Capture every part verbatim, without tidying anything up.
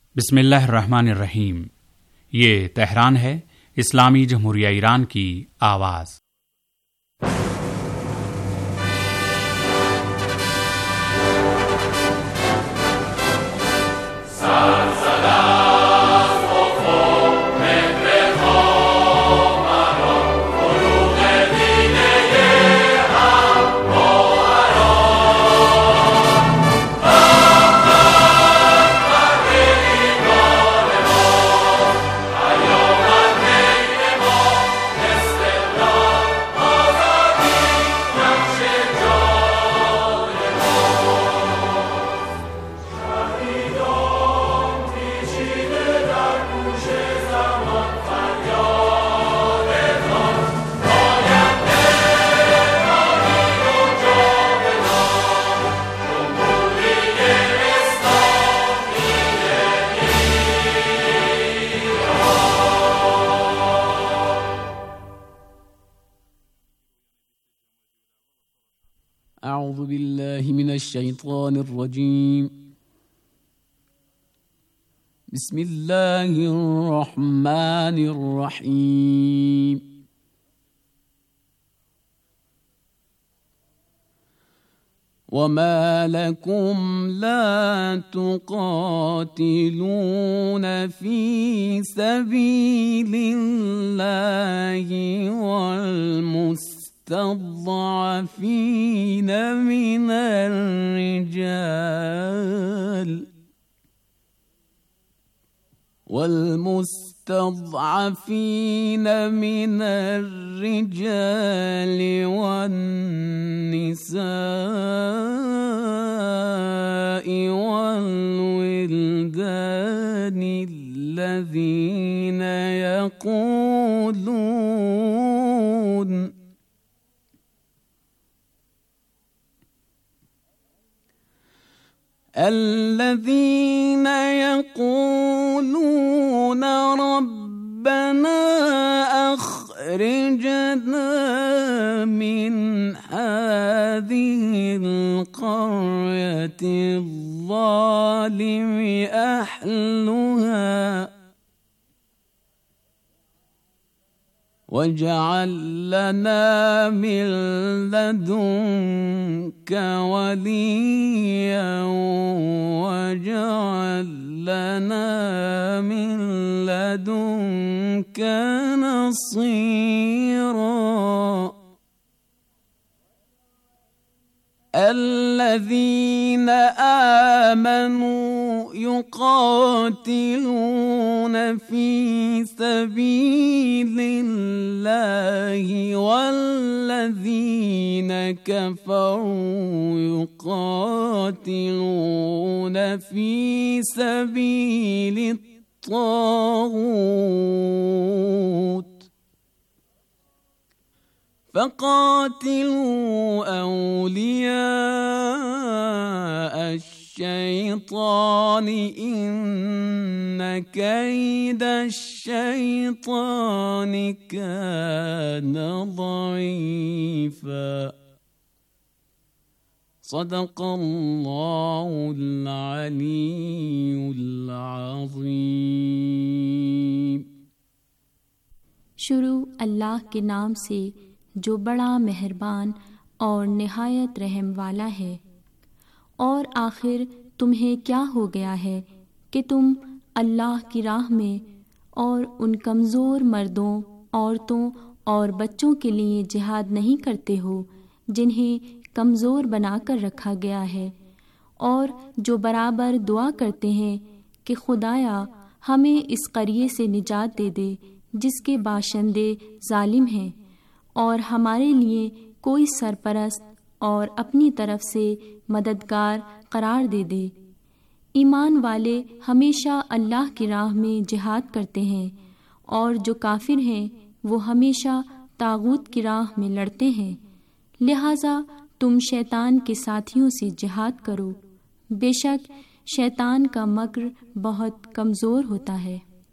बिस्मिल्लाहिर्रहमानिर्रहीम। ये तेहरान है, इस्लामी जमहूरिया ईरान की आवाज़। أعوذ بالله من الشيطان الرجيم بسم الله الرحمن الرحيم وما لكم لا تقاتلون في سبيل الله والمسلمين المستضعفين من الرجال والمستضعفين من الرجال والنساء والولدان الذين يقولون الذين يقولون ربنا أخرجنا من هذه القرية الظالم أهلها واجعل لنا من لدنك وليا واجعل لنا من لدنك نصيرا الذين آمنوا يقاتلون في سبيل الله والذين كفروا يقاتلون في سبيل الطاغوت فقاتلوا أولياء الشيطان إن كيد الشيطان كان ضعيفا صدق الله العلي العظيم। शुरू अल्लाह के नाम से जो बड़ा मेहरबान और निहायत रहम वाला है। और आखिर तुम्हें क्या हो गया है कि तुम अल्लाह की राह में और उन कमज़ोर मर्दों, औरतों और बच्चों के लिए जिहाद नहीं करते हो जिन्हें कमज़ोर बनाकर रखा गया है, और जो बराबर दुआ करते हैं कि खुदाया हमें इस क़रिये से निजात दे दे जिसके बाशिंदे जालिम हैं, और हमारे लिए कोई सरपरस्त और अपनी तरफ से मददगार करार दे दे। ईमान वाले हमेशा अल्लाह की राह में जिहाद करते हैं, और जो काफिर हैं वो हमेशा तागूत की राह में लड़ते हैं। लिहाजा तुम शैतान के साथियों से जिहाद करो, बेशक शैतान का मक्र बहुत कमज़ोर होता है।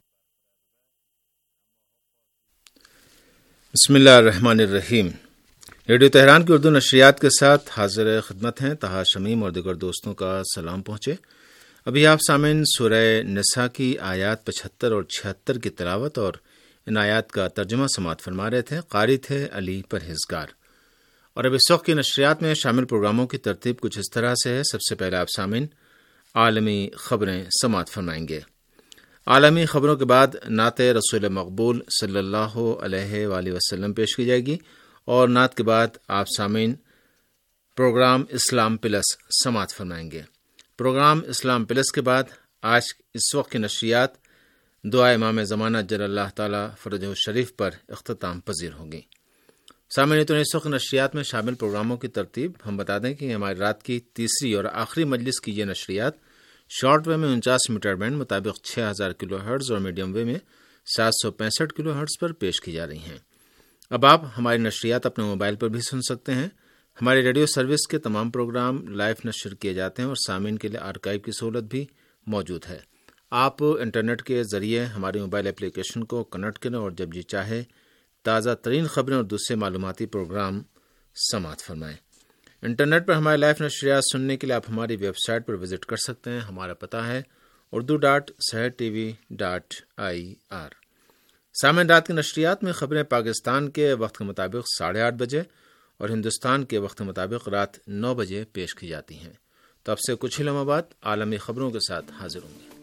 बिस्मिल्लाहिर्रहमानिर्रहीम। रेडियो तेहरान की उर्दू नशरियात के साथ हाजिर खिदमत हैं। तहा शमीम और दिगर दोस्तों का सलाम पहुँचे। ابھی آپ سامعین سورہ نساء کی آیات پچہتر اور چھہتر کی تلاوت اور ان آیات کا ترجمہ سماعت فرما رہے تھے. قاری تھے علی پرہیزگار. اور اب اس وقت کی نشریات میں شامل پروگراموں کی ترتیب کچھ اس طرح سے ہے. سب سے پہلے آپ سامعین عالمی خبریں سماعت فرمائیں گے. عالمی خبروں کے بعد نعت رسول مقبول صلی اللہ علیہ وآلہ وسلم پیش کی جائے گی اور نعت کے بعد آپ سامعین پروگرام اسلام پلس سماعت فرمائیں گے. پروگرام اسلام پلس کے بعد آج اس وقت کی نشریات دعا امام زمانہ جل اللہ تعالی فرجہ الشریف پر اختتام پذیر ہوگی. سامعین تو اس وقت نشریات میں شامل پروگراموں کی ترتیب ہم بتا دیں کہ ہماری رات کی تیسری اور آخری مجلس کی یہ نشریات شارٹ وے میں انچاس میٹر بینڈ مطابق چھ ہزار کلو ہرٹز اور میڈیم وے میں سات سو پینسٹھ کلو ہرٹز پر پیش کی جا رہی ہیں. اب آپ ہماری نشریات اپنے موبائل پر بھی سن سکتے ہیں. ہماری ریڈیو سروس کے تمام پروگرام لائیو نشر کیے جاتے ہیں اور سامعین کے لیے آرکائیو کی سہولت بھی موجود ہے. آپ انٹرنیٹ کے ذریعے ہماری موبائل اپلیکیشن کو کنیکٹ کریں اور جب جی چاہے تازہ ترین خبریں اور دوسرے معلوماتی پروگرام سماعت فرمائیں. انٹرنیٹ پر ہمارے لائیو نشریات سننے کے لیے آپ ہماری ویب سائٹ پر وزٹ کر سکتے ہیں. ہمارا پتہ ہے Urdu dot Sahar T V dot I R. سامعین رات کی نشریات میں خبریں پاکستان کے وقت کے مطابق ساڑھے آٹھ بجے اور ہندوستان کے وقت کے مطابق رات نو بجے پیش کی جاتی ہیں. تو اب سے کچھ ہی لمحہ بعد عالمی خبروں کے ساتھ حاضر ہوں گے.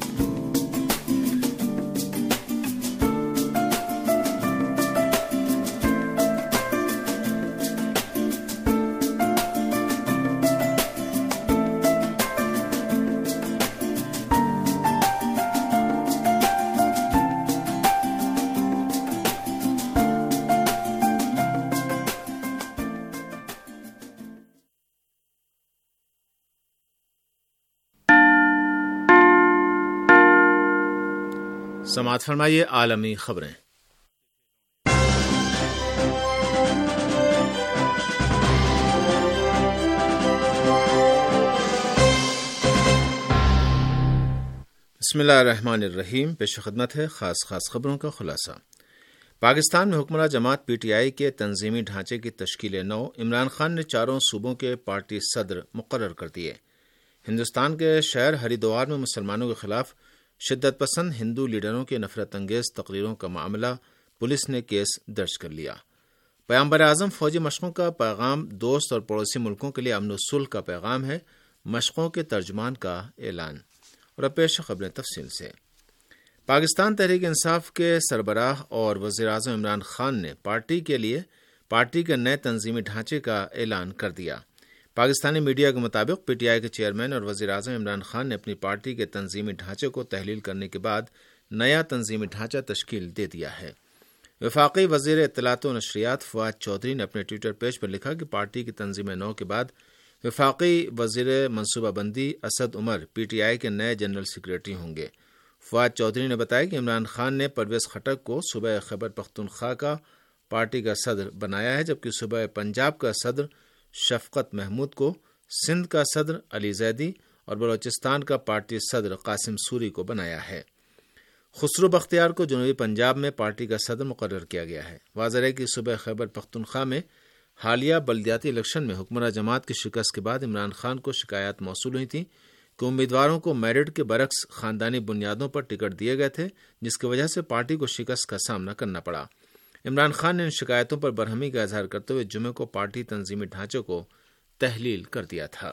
سماعت فرمائیے عالمی خبریں. بسم اللہ الرحمن الرحیم. پیش خدمت ہے خاص خاص خبروں کا خلاصہ. پاکستان میں حکمراں جماعت پی ٹی آئی کے تنظیمی ڈھانچے کی تشکیل نو عمران خان نے چاروں صوبوں کے پارٹی صدر مقرر کر دیے. ہندوستان کے شہر ہریدوار میں مسلمانوں کے خلاف شدت پسند ہندو لیڈروں کے نفرت انگیز تقریروں کا معاملہ پولیس نے کیس درج کر لیا. پیغمبر اعظم فوجی مشقوں کا پیغام دوست اور پڑوسی ملکوں کے لیے امن و صلح کا پیغام ہے، مشقوں کے ترجمان کا اعلان. اور اب پیش خبریں تفصیل سے. پاکستان تحریک انصاف کے سربراہ اور وزیر اعظم عمران خان نے پارٹی کے لیے پارٹی کے نئے تنظیمی ڈھانچے کا اعلان کر دیا. پاکستانی میڈیا کے مطابق پی ٹی آئی کے چیئرمین اور وزیر اعظم عمران خان نے اپنی پارٹی کے تنظیمی ڈھانچے کو تحلیل کرنے کے بعد نیا تنظیمی ڈھانچہ تشکیل دے دیا ہے. وفاقی وزیر اطلاعات و نشریات فواد چودھری نے اپنے ٹویٹر پیج پر لکھا کہ پارٹی کی تنظیم نو کے بعد وفاقی وزیر منصوبہ بندی Asad Umar P T I کے نئے جنرل سیکریٹری ہوں گے. فواد چودھری نے بتایا کہ عمران خان نے پرویز خٹک کو صوبہ خیبر پختونخوا کا پارٹی کا صدر بنایا ہے، جبکہ صوبہ پنجاب کا صدر شفقت محمود کو، سندھ کا صدر علی زیدی اور بلوچستان کا پارٹی صدر قاسم سوری کو بنایا ہے. خسرو بختیار کو جنوبی پنجاب میں پارٹی کا صدر مقرر کیا گیا ہے. واضح ہے کہ صوبہ خیبر پختونخوا میں حالیہ بلدیاتی الیکشن میں حکمراں جماعت کی شکست کے بعد عمران خان کو شکایات موصول ہوئی تھیں کہ امیدواروں کو میرٹ کے برعکس خاندانی بنیادوں پر ٹکٹ دیے گئے تھے، جس کی وجہ سے پارٹی کو شکست کا سامنا کرنا پڑا. عمران خان نے ان شکایتوں پر برہمی کا اظہار کرتے ہوئے جمعے کو پارٹی تنظیمی ڈھانچے کو تحلیل کر دیا تھا.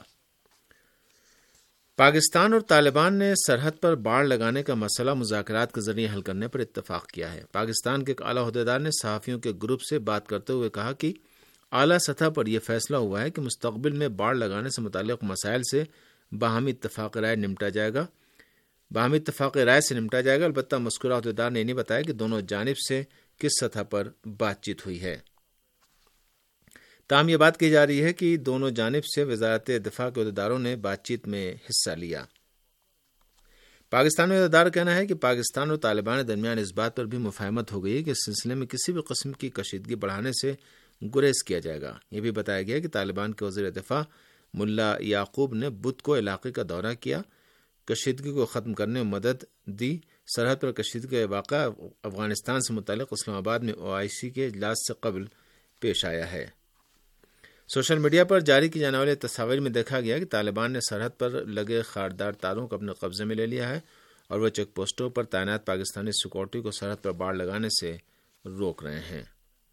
پاکستان اور طالبان نے سرحد پر باڑ لگانے کا مسئلہ مذاکرات کے ذریعے حل کرنے پر اتفاق کیا ہے. پاکستان کے ایک اعلیٰ عہدیدار نے صحافیوں کے گروپ سے بات کرتے ہوئے کہا کہ اعلیٰ سطح پر یہ فیصلہ ہوا ہے کہ مستقبل میں باڑ لگانے سے متعلق مسائل سے باہمی اتفاق رائے نمٹا جائے گا باہمی اتفاق رائے سے نمٹا جائے گا. البتہ مذکورہ عہدیدار نے یہ نہیں بتایا کہ دونوں جانب سے کس سطح پر بات چیت ہوئی ہے. تاہم یہ بات کی جا رہی ہے کہ دونوں جانب سے وزارت دفاع کے عہدیداروں نے بات چیت میں حصہ لیا. پاکستانی عہدیدار کا کہنا ہے کہ پاکستان اور طالبان کے درمیان اس بات پر بھی مفاہمت ہو گئی ہے کہ اس سلسلے میں کسی بھی قسم کی کشیدگی بڑھانے سے گریز کیا جائے گا. یہ بھی بتایا گیا کہ طالبان کے وزیر دفاع ملا یعقوب نے بدھ کو علاقے کا دورہ کیا، کشیدگی کو ختم کرنے میں مدد دی. سرحد پر کشیدگی کا واقعہ افغانستان سے متعلق اسلام آباد میں او آئی سی کے اجلاس سے قبل پیش آیا ہے. سوشل میڈیا پر جاری کی جانے والی تصاویر میں دیکھا گیا کہ طالبان نے سرحد پر لگے خاردار تاروں کو اپنے قبضے میں لے لیا ہے اور وہ چیک پوسٹوں پر تعینات پاکستانی سیکورٹی کو سرحد پر باڑ لگانے سے روک رہے ہیں۔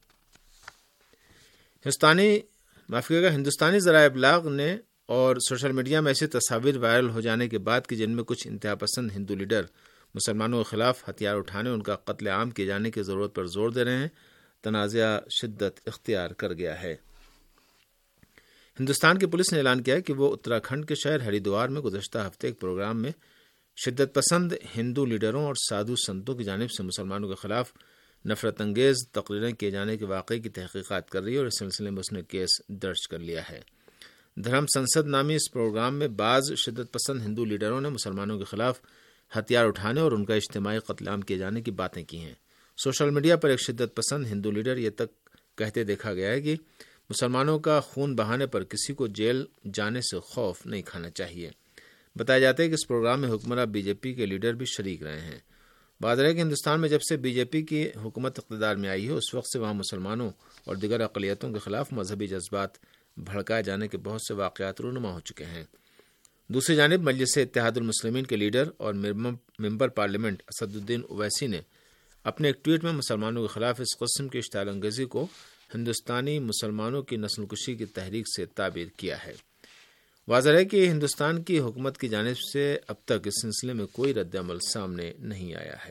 ہندوستانی معافی کا ہندوستانی ذرائع ابلاغ نے اور سوشل میڈیا میں ایسی تصاویر وائرل ہو جانے کے بعد کہ جن میں کچھ انتہا پسند ہندو لیڈر مسلمانوں کے خلاف ہتھیار اٹھانے ان کا قتل عام کیے جانے کی ضرورت پر زور دے رہے ہیں، تنازعہ شدت اختیار کر گیا ہے۔ ہندوستان کی پولیس نے اعلان کیا کہ وہ اتراکھنڈ کے شہر ہریدوار میں گزشتہ ہفتے ایک پروگرام میں شدت پسند ہندو لیڈروں اور سادھو سنتوں کی جانب سے مسلمانوں کے خلاف نفرت انگیز تقریریں کیے جانے کے واقعے کی تحقیقات کر رہی ہے اور اس سلسلے میں اس نے کیس درج کر لیا ہے۔ دھرم سنسد نامی اس پروگرام میں بعض شدت پسند ہندو لیڈروں نے مسلمانوں کے خلاف ہتھیار اٹھانے اور ان کا اجتماعی قتل عام کیے جانے کی باتیں کی ہیں۔ سوشل میڈیا پر ایک شدت پسند ہندو لیڈر یہ تک کہتے دیکھا گیا ہے کہ مسلمانوں کا خون بہانے پر کسی کو جیل جانے سے خوف نہیں کھانا چاہیے۔ بتایا جاتا ہے کہ اس پروگرام میں حکمراں بی جے پی کے لیڈر بھی شریک رہے ہیں۔ بات ہے کہ ہندوستان میں جب سے بی جے پی کی حکومت اقتدار میں آئی ہے اس وقت سے وہاں مسلمانوں اور دیگر اقلیتوں کے خلاف مذہبی جذبات بھڑکائے جانے کے بہت سے واقعات رونما ہو چکے ہیں۔ دوسری جانب مجلس اتحاد المسلمین کے لیڈر اور ممبر پارلیمنٹ اسد الدین اویسی نے اپنے ایک ٹویٹ میں مسلمانوں کے خلاف اس قسم کی اشتعال انگیزی کو ہندوستانی مسلمانوں کی نسل کشی کی تحریک سے تعبیر کیا ہے۔ واضح ہے کہ ہندوستان کی حکومت کی جانب سے اب تک اس سلسلے میں کوئی رد عمل سامنے نہیں آیا ہے۔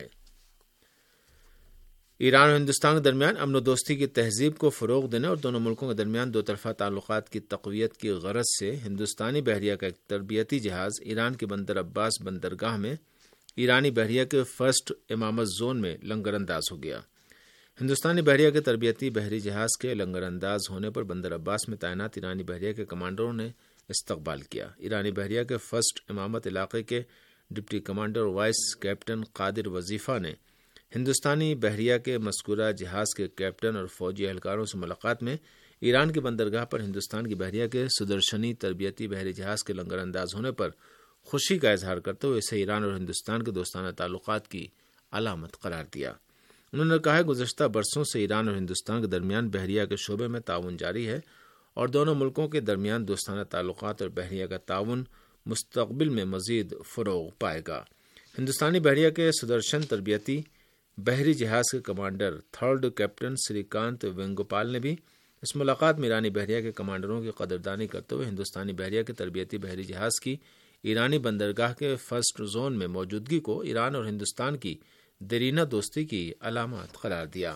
ایران اور ہندوستان کے درمیان امن و دوستی کی تہذیب کو فروغ دینے اور دونوں ملکوں کے درمیان دو طرفہ تعلقات کی تقویت کی غرض سے ہندوستانی بحریہ کا ایک تربیتی جہاز ایران کے بندر عباس بندرگاہ میں ایرانی بحریہ کے فرسٹ امامت زون میں لنگر انداز ہو گیا۔ ہندوستانی بحریہ کے تربیتی بحری جہاز کے لنگر انداز ہونے پر بندر عباس میں تعینات ایرانی بحریہ کے کمانڈروں نے استقبال کیا۔ ایرانی بحریہ کے فرسٹ امامت علاقے کے ڈپٹی کمانڈر وائس کیپٹن قادر وظیفہ نے ہندوستانی بحریہ کے مذکورہ جہاز کے کیپٹن اور فوجی اہلکاروں سے ملاقات میں ایران کی بندرگاہ پر ہندوستان کی بحریہ کے سدرشنی تربیتی بحری جہاز کے لنگر انداز ہونے پر خوشی کا اظہار کرتے ہوئے اسے ایران اور ہندوستان کے دوستانہ تعلقات کی علامت قرار دیا۔ انہوں نے کہا کہ گزشتہ برسوں سے ایران اور ہندوستان کے درمیان بحریہ کے شعبے میں تعاون جاری ہے اور دونوں ملکوں کے درمیان دوستانہ تعلقات اور بحریہ کا تعاون مستقبل میں مزید فروغ پائے گا۔ ہندوستانی بحریہ کے سدرشن تربیتی بحری جہاز کے کمانڈر تھرڈ کیپٹن سری کانت وینگوپال نے بھی اس ملاقات میں ایرانی بحریہ کے کمانڈروں کی قدردانی کرتے ہوئے ہندوستانی بحریہ کے تربیتی بحری جہاز کی ایرانی بندرگاہ کے فرسٹ زون میں موجودگی کو ایران اور ہندوستان کی دیرینہ دوستی کی علامات قرار دیا۔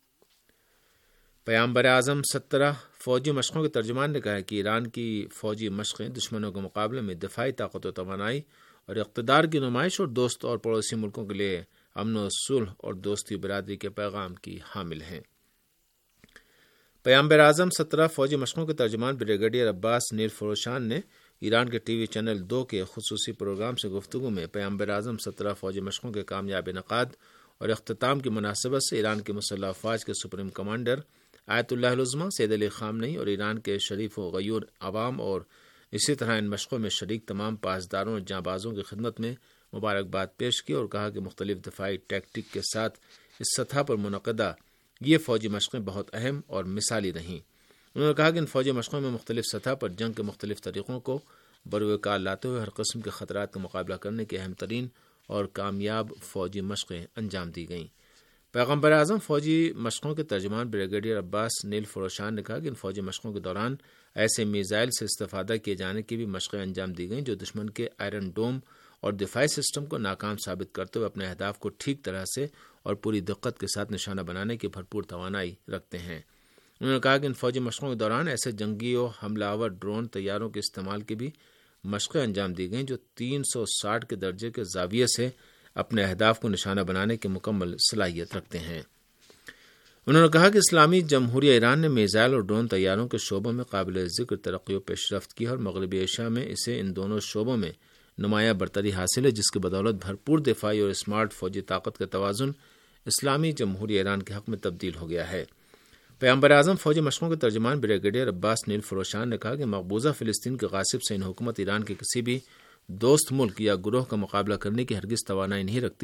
پیامبر اعظم سترہ فوجی مشقوں کے ترجمان نے کہا کہ ایران کی فوجی مشقیں دشمنوں کے مقابلے میں دفاعی طاقت و توانائی اور اقتدار کی نمائش اور دوست اور پڑوسی ملکوں کے لیے امن و صلح اور دوستی برادری کے پیغام کی حامل ہیں۔ پیامبر اعظم سترہ فوجی مشقوں کے ترجمان بریگیڈیئر عباس نیل فروشان نے ایران کے ٹی وی چینل دو کے خصوصی پروگرام سے گفتگو میں پیامبر اعظم سترہ فوجی مشقوں کے کامیاب انعقاد اور اختتام کی مناسبت سے ایران کے مسلح افواج کے سپریم کمانڈر آیت اللہ العظمہ سید علی خامنئی اور ایران کے شریف و غیور عوام اور اسی طرح ان مشقوں میں شریک تمام پاسداروں اور جانبازوں کی خدمت میں مبارکباد پیش کی اور کہا کہ مختلف دفاعی ٹیکٹک کے ساتھ اس سطح پر منعقدہ یہ فوجی مشقیں بہت اہم اور مثالی رہیں۔ انہوں نے کہا کہ ان فوجی مشقوں میں مختلف سطح پر جنگ کے مختلف طریقوں کو بروئے کار لاتے ہوئے ہر قسم کے خطرات کا مقابلہ کرنے کی اہم ترین اور کامیاب فوجی مشقیں انجام دی گئیں۔ پیغمبر اعظم فوجی مشقوں کے ترجمان بریگیڈیئر عباس نیل فروشان نے کہا کہ ان فوجی مشقوں کے دوران ایسے میزائل سے استفادہ کیے جانے کی بھی مشقیں انجام دی گئیں جو دشمن کے آئرن ڈوم اور دفاعی سسٹم کو ناکام ثابت کرتے ہوئے اپنے اہداف کو ٹھیک طرح سے اور پوری دقت کے ساتھ نشانہ بنانے کی بھرپور توانائی رکھتے ہیں۔ انہوں نے کہا کہ ان فوجی مشقوں کے دوران ایسے جنگی و حملہ آور ڈرون طیاروں کے استعمال کی بھی مشقیں انجام دی گئیں جو تین سو ساٹھ کے درجے کے زاویے سے اپنے اہداف کو نشانہ بنانے کی مکمل صلاحیت رکھتے ہیں۔ انہوں نے کہا کہ اسلامی جمہوریہ ایران نے میزائل اور ڈرون طیاروں کے شعبوں میں قابل ذکر ترقی و پیش رفت کی اور مغربی ایشیا میں اسے ان دونوں شعبوں میں نمایاں برتری حاصل ہے جس کی بدولت بھرپور دفاعی اور اسمارٹ فوجی طاقت کا توازن اسلامی جمہوریہ ایران کے حق میں تبدیل ہو گیا ہے۔ پیغمبر اعظم فوجی مشقوں کے ترجمان بریگیڈیئر عباس نیل فروشان نے کہا کہ مقبوضہ فلسطین کے غاصب سے ان حکومت ایران کے کسی بھی دوست ملک یا گروہ کا مقابلہ کرنے کی ہرگز توانائی نہیں رکھتی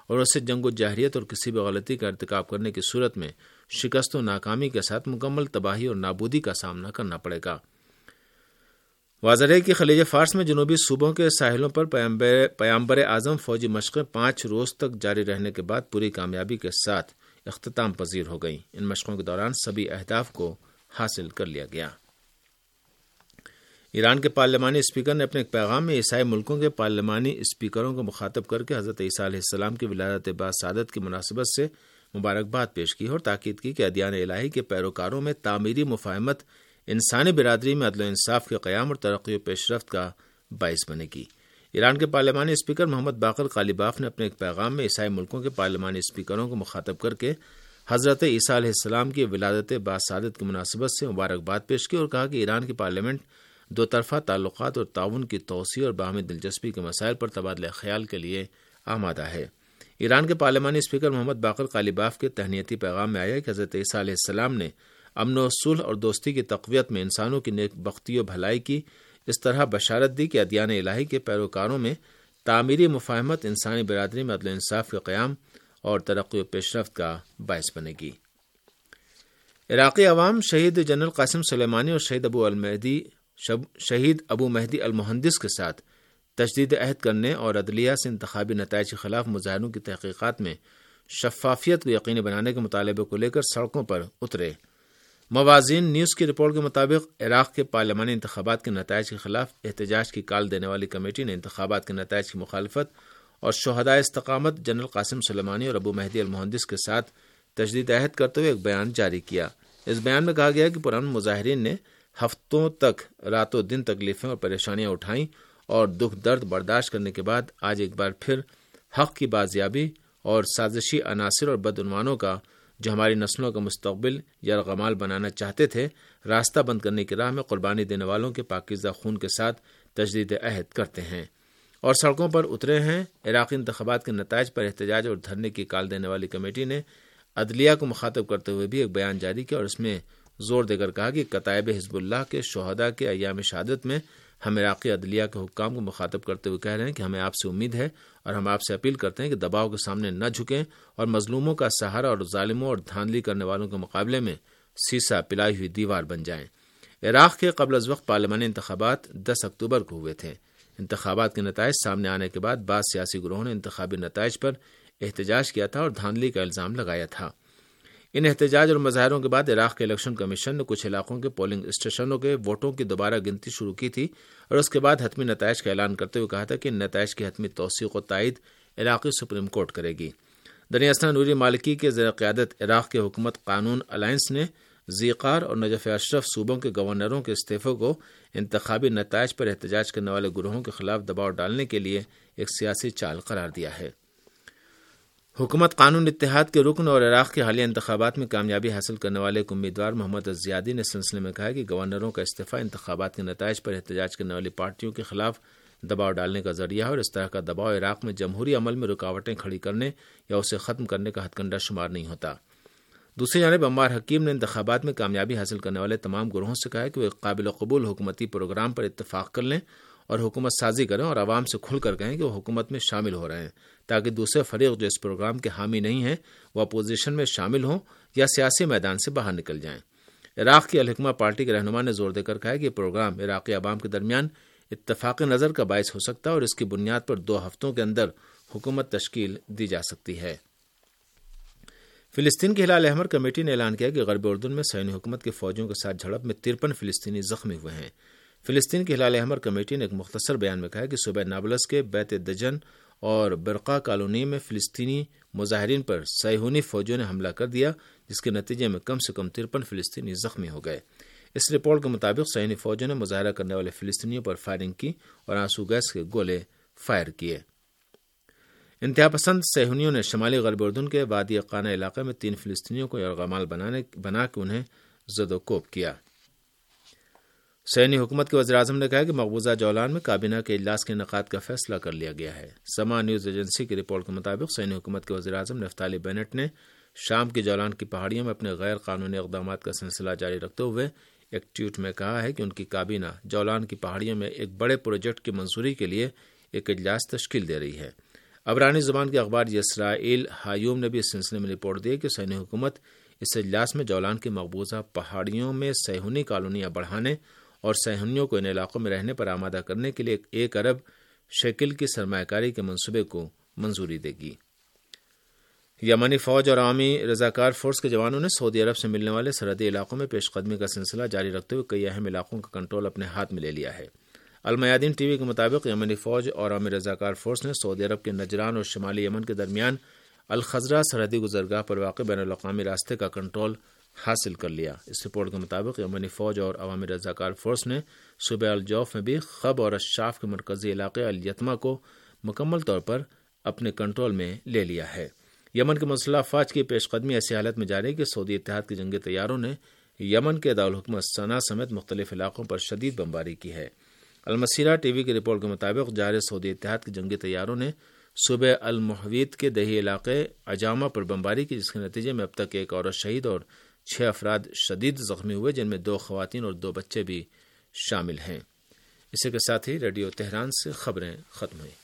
اور اسے جنگ و جاہلیت اور کسی بھی غلطی کا ارتکاب کرنے کی صورت میں شکست و ناکامی کے ساتھ مکمل تباہی اور نابودی کا سامنا کرنا پڑے گا۔ واضح ہے کہ خلیج فارس میں جنوبی صوبوں کے ساحلوں پر پیامبر پیامبر اعظم فوجی مشقیں پانچ روز تک جاری رہنے کے بعد پوری کامیابی کے ساتھ اختتام پذیر ہو گئیں۔ ان مشقوں کے دوران سبھی اہداف کو حاصل کر لیا گیا۔ ایران کے پارلیمانی اسپیکر نے اپنے ایک پیغام میں عیسائی ملکوں کے پارلیمانی اسپیکروں کو مخاطب کر کے حضرت عیسیٰ علیہ السلام کی ولادت باسعادت کی مناسبت سے مبارکباد پیش کی اور تاکید کی کہ ادیان الہی کے پیروکاروں میں تعمیری مفاہمت انسانی برادری میں عدل و انصاف کے قیام اور ترقی و پیش رفت کا باعث بنے گی۔ ایران کے پارلیمانی اسپیکر محمد باقر قالیباف نے اپنے ایک پیغام میں عیسائی ملکوں کے پارلیمانی اسپیکروں کو مخاطب کر کے حضرت عیسیٰ علیہ السلام کی ولادت باسعادت کی مناسبت سے مبارکباد پیش کی اور کہا کہ ایران کی پارلیمنٹ دو طرفہ تعلقات اور تعاون کی توسیع اور باہمی دلچسپی کے مسائل پر تبادلہ خیال کے لیے آمادہ ہے۔ ایران کے پارلیمانی اسپیکر محمد باقر قالیباف کے تہنیتی پیغام میں آیا کہ حضرت عیسیٰ علیہ السلام نے امن و صلح اور دوستی کی تقویت میں انسانوں کی نیک بختی و بھلائی کی اس طرح بشارت دی کہ ادیان الہی کے پیروکاروں میں تعمیری مفاہمت انسانی برادری میں عدل و انصاف کے قیام اور ترقی و پیش رفت کا باعث بنے گی۔ عراقی عوام شہید جنرل قاسم سلیمانی اور شہید ابو المہدی شہید ابو مہدی المہندس کے ساتھ تجدید عہد کرنے اور عدلیہ سے انتخابی نتائج کے خلاف مظاہروں کی تحقیقات میں شفافیت کو یقینی بنانے کے مطالبے کو لے کر سڑکوں پر اترے۔ موازین نیوز کی رپورٹ کے مطابق عراق کے پارلیمانی انتخابات کے نتائج کے خلاف احتجاج کی کال دینے والی کمیٹی نے انتخابات کے نتائج کی مخالفت اور شہدائے استقامت جنرل قاسم سلیمانی اور ابو مہدی المہندس کے ساتھ تجدید عہد کرتے ہوئے ایک بیان جاری کیا۔ اس بیان میں کہا گیا کہ پرامن مظاہرین نے ہفتوں تک راتوں دن تکلیفیں اور پریشانیاں اٹھائیں اور دکھ درد برداشت کرنے کے بعد آج ایک بار پھر حق کی بازیابی اور سازشی عناصر اور بدعنوانوں کا جو ہماری نسلوں کا مستقبل یرغمال بنانا چاہتے تھے راستہ بند کرنے کی راہ میں قربانی دینے والوں کے پاکیزہ خون کے ساتھ تجدید عہد کرتے ہیں اور سڑکوں پر اترے ہیں۔ عراقی انتخابات کے نتائج پر احتجاج اور دھرنے کی کال دینے والی کمیٹی نے عدلیہ کو مخاطب کرتے ہوئے بھی ایک بیان جاری کیا اور اس میں زور دے کر کہا کہ کتائب حزب اللہ کے شہداء کے ایام شہادت میں ہم عراقی عدلیہ کے حکام کو مخاطب کرتے ہوئے کہہ رہے ہیں کہ ہمیں آپ سے امید ہے اور ہم آپ سے اپیل کرتے ہیں کہ دباؤ کے سامنے نہ جھکیں اور مظلوموں کا سہارا اور ظالموں اور دھاندلی کرنے والوں کے مقابلے میں سیسا پلائی ہوئی دیوار بن جائیں۔ عراق کے قبل از وقت پارلیمانی انتخابات دس اکتوبر کو ہوئے تھے۔ انتخابات کے نتائج سامنے آنے کے بعد بعض سیاسی گروہوں نے انتخابی نتائج پر احتجاج کیا تھا اور دھاندلی کا الزام لگایا تھا۔ ان احتجاج اور مظاہروں کے بعد عراق کے الیکشن کمیشن نے کچھ علاقوں کے پولنگ اسٹیشنوں کے ووٹوں کی دوبارہ گنتی شروع کی تھی اور اس کے بعد حتمی نتائج کا اعلان کرتے ہوئے کہا تھا کہ ان نتائج کی حتمی توثیق و تائید عراقی سپریم کورٹ کرے گی۔ دنیا اسنا نوری مالکی کے زیر قیادت عراق کے حکومت قانون الائنس نے ذیقار اور نجف اشرف صوبوں کے گورنروں کے استعفے کو انتخابی نتائج پر احتجاج کرنے والے گروہوں کے خلاف دباؤ ڈالنے کے لیے ایک سیاسی چال قرار دیا ہے۔ حکومت قانون اتحاد کے رکن اور عراق کے حالیہ انتخابات میں کامیابی حاصل کرنے والے ایک امیدوار محمد الزیادی نے اس سلسلے میں کہا کہ گورنروں کا استعفیٰ انتخابات کے نتائج پر احتجاج کرنے والی پارٹیوں کے خلاف دباؤ ڈالنے کا ذریعہ ہے اور اس طرح کا دباؤ عراق میں جمہوری عمل میں رکاوٹیں کھڑی کرنے یا اسے ختم کرنے کا ہتھ کنڈہ شمار نہیں ہوتا۔ دوسری جانب عمار حکیم نے انتخابات میں کامیابی حاصل کرنے والے تمام گروہوں سے کہا کہ وہ ایک قابل قبول حکومتی پروگرام پر اتفاق کر لیں اور حکومت سازی کریں اور عوام سے کھل کر کہیں کہ وہ حکومت میں شامل ہو رہے ہیں تاکہ دوسرے فریق جو اس پروگرام کے حامی نہیں ہیں وہ اپوزیشن میں شامل ہوں یا سیاسی میدان سے باہر نکل جائیں۔ عراق کی الحکمہ پارٹی کے رہنما نے زور دے کر کہا کہ یہ پروگرام عراقی عوام کے درمیان اتفاق نظر کا باعث ہو سکتا ہے اور اس کی بنیاد پر دو ہفتوں کے اندر حکومت تشکیل دی جا سکتی ہے۔ فلسطین کی ہلال احمر کمیٹی نے اعلان کیا کہ غربی اردن میں صہیونی حکومت کے فوجیوں کے ساتھ جھڑپ میں ترپن فلسطینی زخمی ہوئے ہیں۔ فلسطین کی ہلال احمر کمیٹی نے ایک مختصر بیان میں کہا کہ صوبہ نابلس کے بیت دجن اور برقہ کالونی میں فلسطینی مظاہرین پر صہیونی فوجیوں نے حملہ کر دیا جس کے نتیجے میں کم سے کم ترپن فلسطینی زخمی ہو گئے۔ اس رپورٹ کے مطابق صہیونی فوجیوں نے مظاہرہ کرنے والے فلسطینیوں پر فائرنگ کی اور آنسو گیس کے گولے فائر کیے۔ انتہا پسند صہیونیوں نے شمالی غرب اردن کے وادی قانا علاقے میں تین فلسطینیوں کو یرغمال بنانے بنا کے انہیں زد و کوب کیا۔ صہیونی حکومت کے وزیر اعظم نے کہا کہ مقبوضہ جولان میں کابینہ کے اجلاس کے انعقاد کا فیصلہ کر لیا گیا ہے۔ سما نیوز ایجنسی کی رپورٹ کے مطابق صہیونی حکومت کے وزیر اعظم نفتالی بینٹ نے شام کی جولان کی پہاڑیوں میں اپنے غیر قانونی اقدامات کا سلسلہ جاری رکھتے ہوئے ایک ٹویٹ میں کہا ہے کہ ان کی کابینہ جولان کی پہاڑیوں میں ایک بڑے پروجیکٹ کی منظوری کے لیے ایک اجلاس تشکیل دے رہی ہے۔ عبرانی زبان کے اخبار اسرائیل ہایوم نے بھی اس سلسلے میں رپورٹ دی کہ صہیونی حکومت اس اجلاس میں جولان کی مقبوضہ پہاڑیوں میں صہیونی کالونیاں بڑھانے اور صہیونیوں کو ان علاقوں میں رہنے پر آمادہ کرنے کے لیے ایک ارب شیکل کی سرمایہ کاری کے منصوبے کو منظوری دے گی۔ یمنی فوج اور عوامی رضاکار فورس کے جوانوں نے سعودی عرب سے ملنے والے سرحدی علاقوں میں پیش قدمی کا سلسلہ جاری رکھتے ہوئے کئی اہم علاقوں کا کنٹرول اپنے ہاتھ میں لے لیا ہے۔ المیادین ٹی وی کے مطابق یمنی فوج اور عوامی رضاکار فورس نے سعودی عرب کے نجران اور شمالی یمن کے درمیان الخضرا سرحدی گزرگاہ پر واقع بین الاقوامی راستے کا کنٹرول حاصل کر لیا۔ اس رپورٹ کے مطابق یمنی فوج اور عوامی رضاکار فورس نے صوبہ الجوف میں بھی خب اور اشاف کے مرکزی علاقے الیتما کو مکمل طور پر اپنے کنٹرول میں لے لیا ہے۔ یمن کے مسلح افواج کی پیش قدمی ایسی حالت میں جاری کہ سعودی اتحاد کے جنگی طیاروں نے یمن کے دارالحکومت صنعا سمیت مختلف علاقوں پر شدید بمباری کی ہے۔ المسیرہ ٹی وی کی رپورٹ کے مطابق جارح سعودی اتحاد کے جنگی طیاروں نے صوبہ المحویت کے دیہی علاقے عجامہ پر بمباری کی، جس کے نتیجے میں اب تک ایک عورت شہید اور چھ افراد شدید زخمی ہوئے، جن میں دو خواتین اور دو بچے بھی شامل ہیں۔ اسی کے ساتھ ہی ریڈیو تہران سے خبریں ختم ہوئیں۔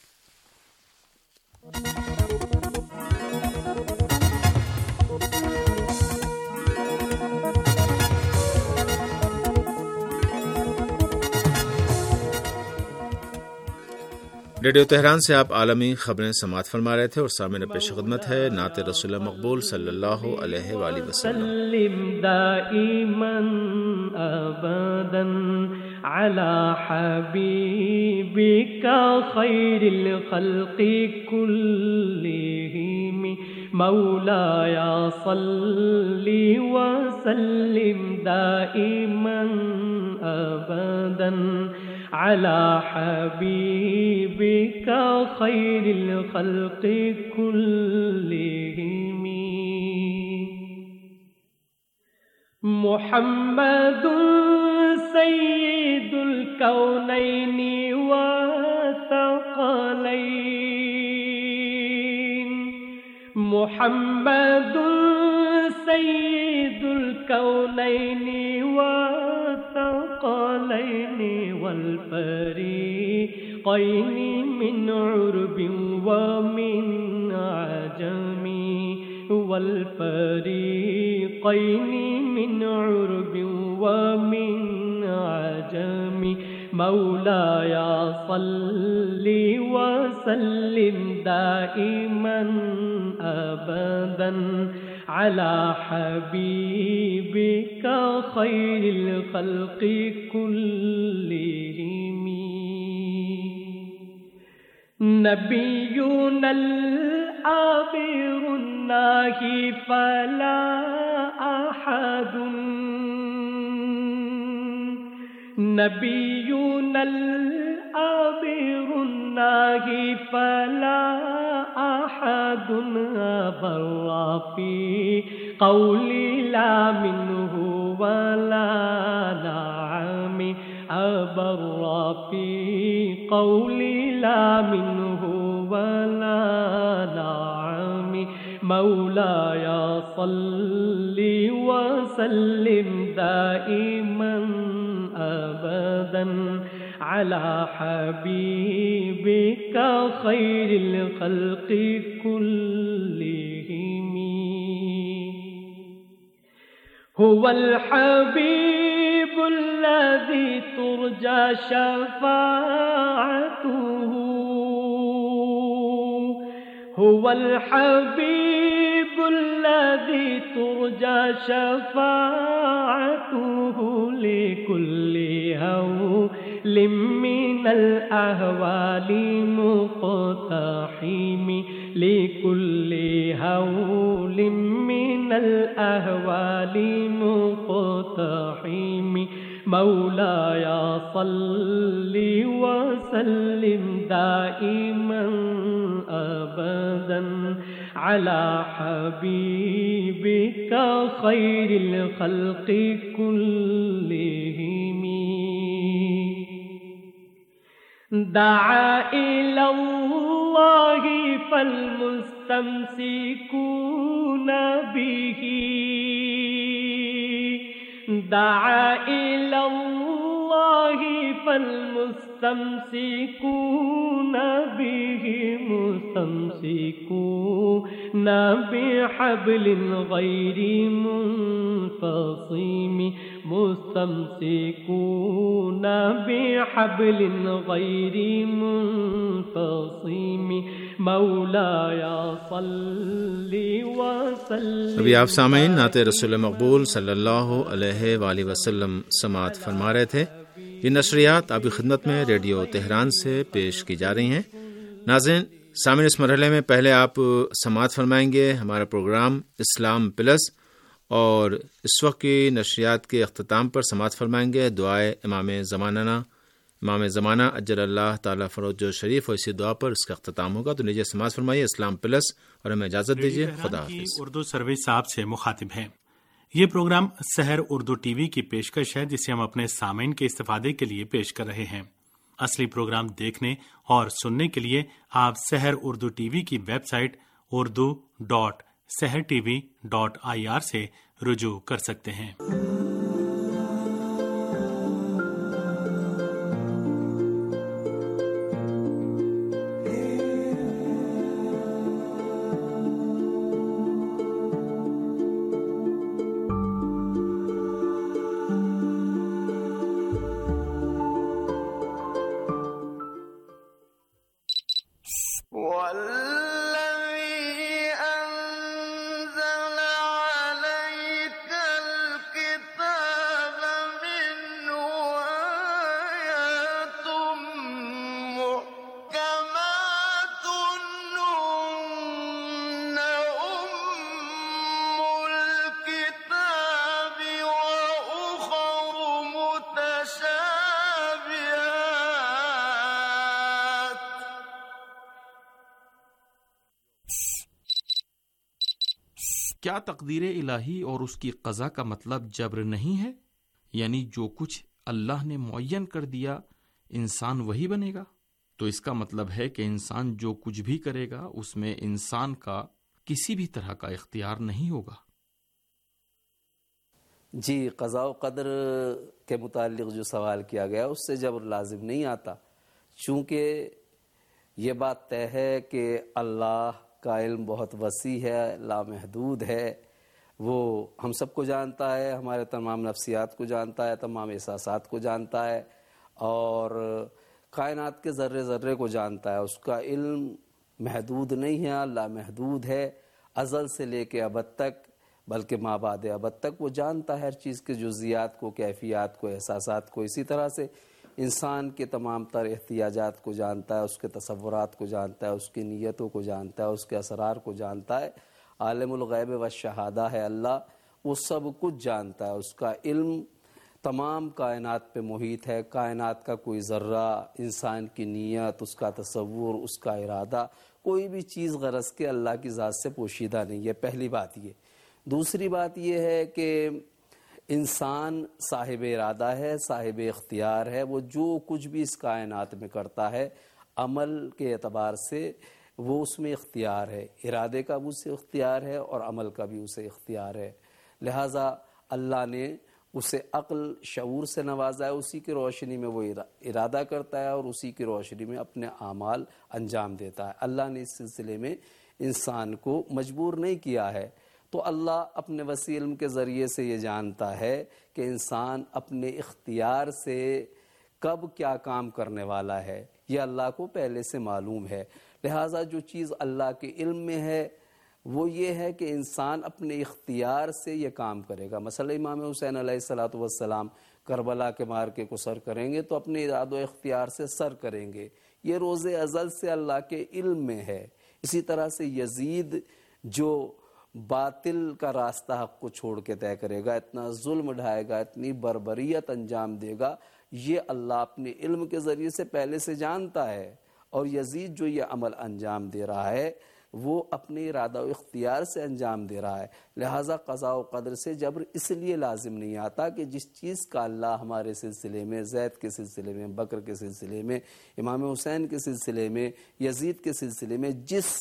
ریڈیو تہران سے آپ عالمی خبریں سماعت فرما رہے تھے اور سامعین پیش خدمت ہے نعت رسول مقبول صلی اللہ علیہ وآلہ وسلم۔ دائما ابدا على حبيبك خير الخلق كلهم مولاي صل وسلم دائما ابدا على حبيبك خير الخلق كلهم محمد سيد الكونين والثقلين محمد سيد الكونين والثقلين والفريقين من عرب ومن عجم والفريقين من عرب ومن عجم مولاي صل وسلم دائما ابدا على حبيبك خير الخلق كلهم نبينا الآخر الناهي فلا أحد نبينا الآخر الناهي فلا أحد بر في قولي لا منه ولا نعم أبر في قولي لا منه ولا نعم مولاي صل وسلم دائما أبدا على حبيبك خير الخلق كلهم هو الحبيب الذي ترجى شفاعته هو الحبيب الذي ترجى شفاعته لكل هول من الأهوال مقتحم لكل هول من الأهوال مقتحم مولاي صل وسلم دائما أبدا على حبيبك خير الخلق كلهم دعا إلى الله فالمستمسكون به دعا إلى الله فالمستمسكون به مستمسكون بحبل غير منفصم مستمسكون بحبل غير منفصم مولاي صل وسلم. ابھی آپ سامعین نعت رسول مقبول صلی اللہ علیہ وآلہ وسلم سماعت فرما رہے تھے. یہ نشریات آپ کی خدمت میں ریڈیو تہران سے پیش کی جا رہی ہیں. ناظرین سامعین، اس مرحلے میں پہلے آپ سماعت فرمائیں گے ہمارا پروگرام اسلام پلس، اور اس وقت کی نشریات کے اختتام پر سماعت فرمائیں گے دعائے امام زمانہ امام زمانہ اجل اللہ تعالیٰ فروج شریف، اور اسی دعا پر اس کا اختتام ہوگا. تو لیجیے سماعت فرمائیے اسلام پلس اور ہمیں اجازت دیجیے. خدا حافظ. اردو سروس صاحب سے مخاطب ہیں. یہ program Sahar Urdu T V کی پیشکش ہے جسے ہم اپنے سامعین کے استفادے کے لیے پیش کر رہے ہیں. اصلی پروگرام دیکھنے اور سننے کے لیے آپ سحر اردو ٹی وی کی website Urdu dot Sahar T V dot I R سے رجوع کر سکتے ہیں. کیا تقدیر الہی اور اس کی قضا کا مطلب جبر نہیں ہے؟ یعنی جو کچھ اللہ نے معین کر دیا انسان وہی بنے گا؟ تو اس کا مطلب ہے کہ انسان جو کچھ بھی کرے گا اس میں انسان کا کسی بھی طرح کا اختیار نہیں ہوگا. جی، قضاء و قدر کے متعلق جو سوال کیا گیا اس سے جبر لازم نہیں آتا، چونکہ یہ بات طے ہے کہ اللہ کا علم بہت وسیع ہے، لامحدود ہے. وہ ہم سب کو جانتا ہے، ہمارے تمام نفسیات کو جانتا ہے، تمام احساسات کو جانتا ہے، اور کائنات کے ذرے ذرے کو جانتا ہے. اس کا علم محدود نہیں ہے، لامحدود ہے. ازل سے لے کے ابد تک، بلکہ ما بعد ابد تک وہ جانتا ہے ہر چیز کے جزیات کو، کیفیات کو، احساسات کو. اسی طرح سے انسان کے تمام تر احتیاجات کو جانتا ہے، اس کے تصورات کو جانتا ہے، اس کی نیتوں کو جانتا ہے، اس کے اسرار کو جانتا ہے. عالم الغیب والشہادہ ہے اللہ، وہ سب کچھ جانتا ہے. اس کا علم تمام کائنات پہ محیط ہے. کائنات کا کوئی ذرہ، انسان کی نیت، اس کا تصور، اس کا ارادہ، کوئی بھی چیز غرض کے اللہ کی ذات سے پوشیدہ نہیں ہے. پہلی بات یہ. دوسری بات یہ ہے کہ انسان صاحب ارادہ ہے، صاحب اختیار ہے. وہ جو کچھ بھی اس کائنات میں کرتا ہے عمل کے اعتبار سے وہ اس میں اختیار ہے. ارادے کا بھی اسے اختیار ہے اور عمل کا بھی اسے اختیار ہے. لہٰذا اللہ نے اسے عقل شعور سے نوازا ہے. اسی کی روشنی میں وہ ارادہ کرتا ہے اور اسی کی روشنی میں اپنے اعمال انجام دیتا ہے. اللہ نے اس سلسلے میں انسان کو مجبور نہیں کیا ہے. تو اللہ اپنے وسیع علم کے ذریعے سے یہ جانتا ہے کہ انسان اپنے اختیار سے کب کیا کام کرنے والا ہے. یہ اللہ کو پہلے سے معلوم ہے. لہٰذا جو چیز اللہ کے علم میں ہے وہ یہ ہے کہ انسان اپنے اختیار سے یہ کام کرے گا. مثلا امام حسین علیہ الصلاۃ والسلام کربلا کے مارکے کو سر کریں گے تو اپنے اراد و اختیار سے سر کریں گے. یہ روز ازل سے اللہ کے علم میں ہے. اسی طرح سے یزید جو باطل کا راستہ حق کو چھوڑ کے طے کرے گا، اتنا ظلم ڈھائے گا، اتنی بربریت انجام دے گا، یہ اللہ اپنے علم کے ذریعے سے پہلے سے جانتا ہے. اور یزید جو یہ عمل انجام دے رہا ہے وہ اپنے ارادہ و اختیار سے انجام دے رہا ہے. لہٰذا قضاء و قدر سے جبر اس لیے لازم نہیں آتا کہ جس چیز کا اللہ ہمارے سلسلے میں، زید کے سلسلے میں، بکر کے سلسلے میں، امام حسین کے سلسلے میں، یزید کے سلسلے میں جس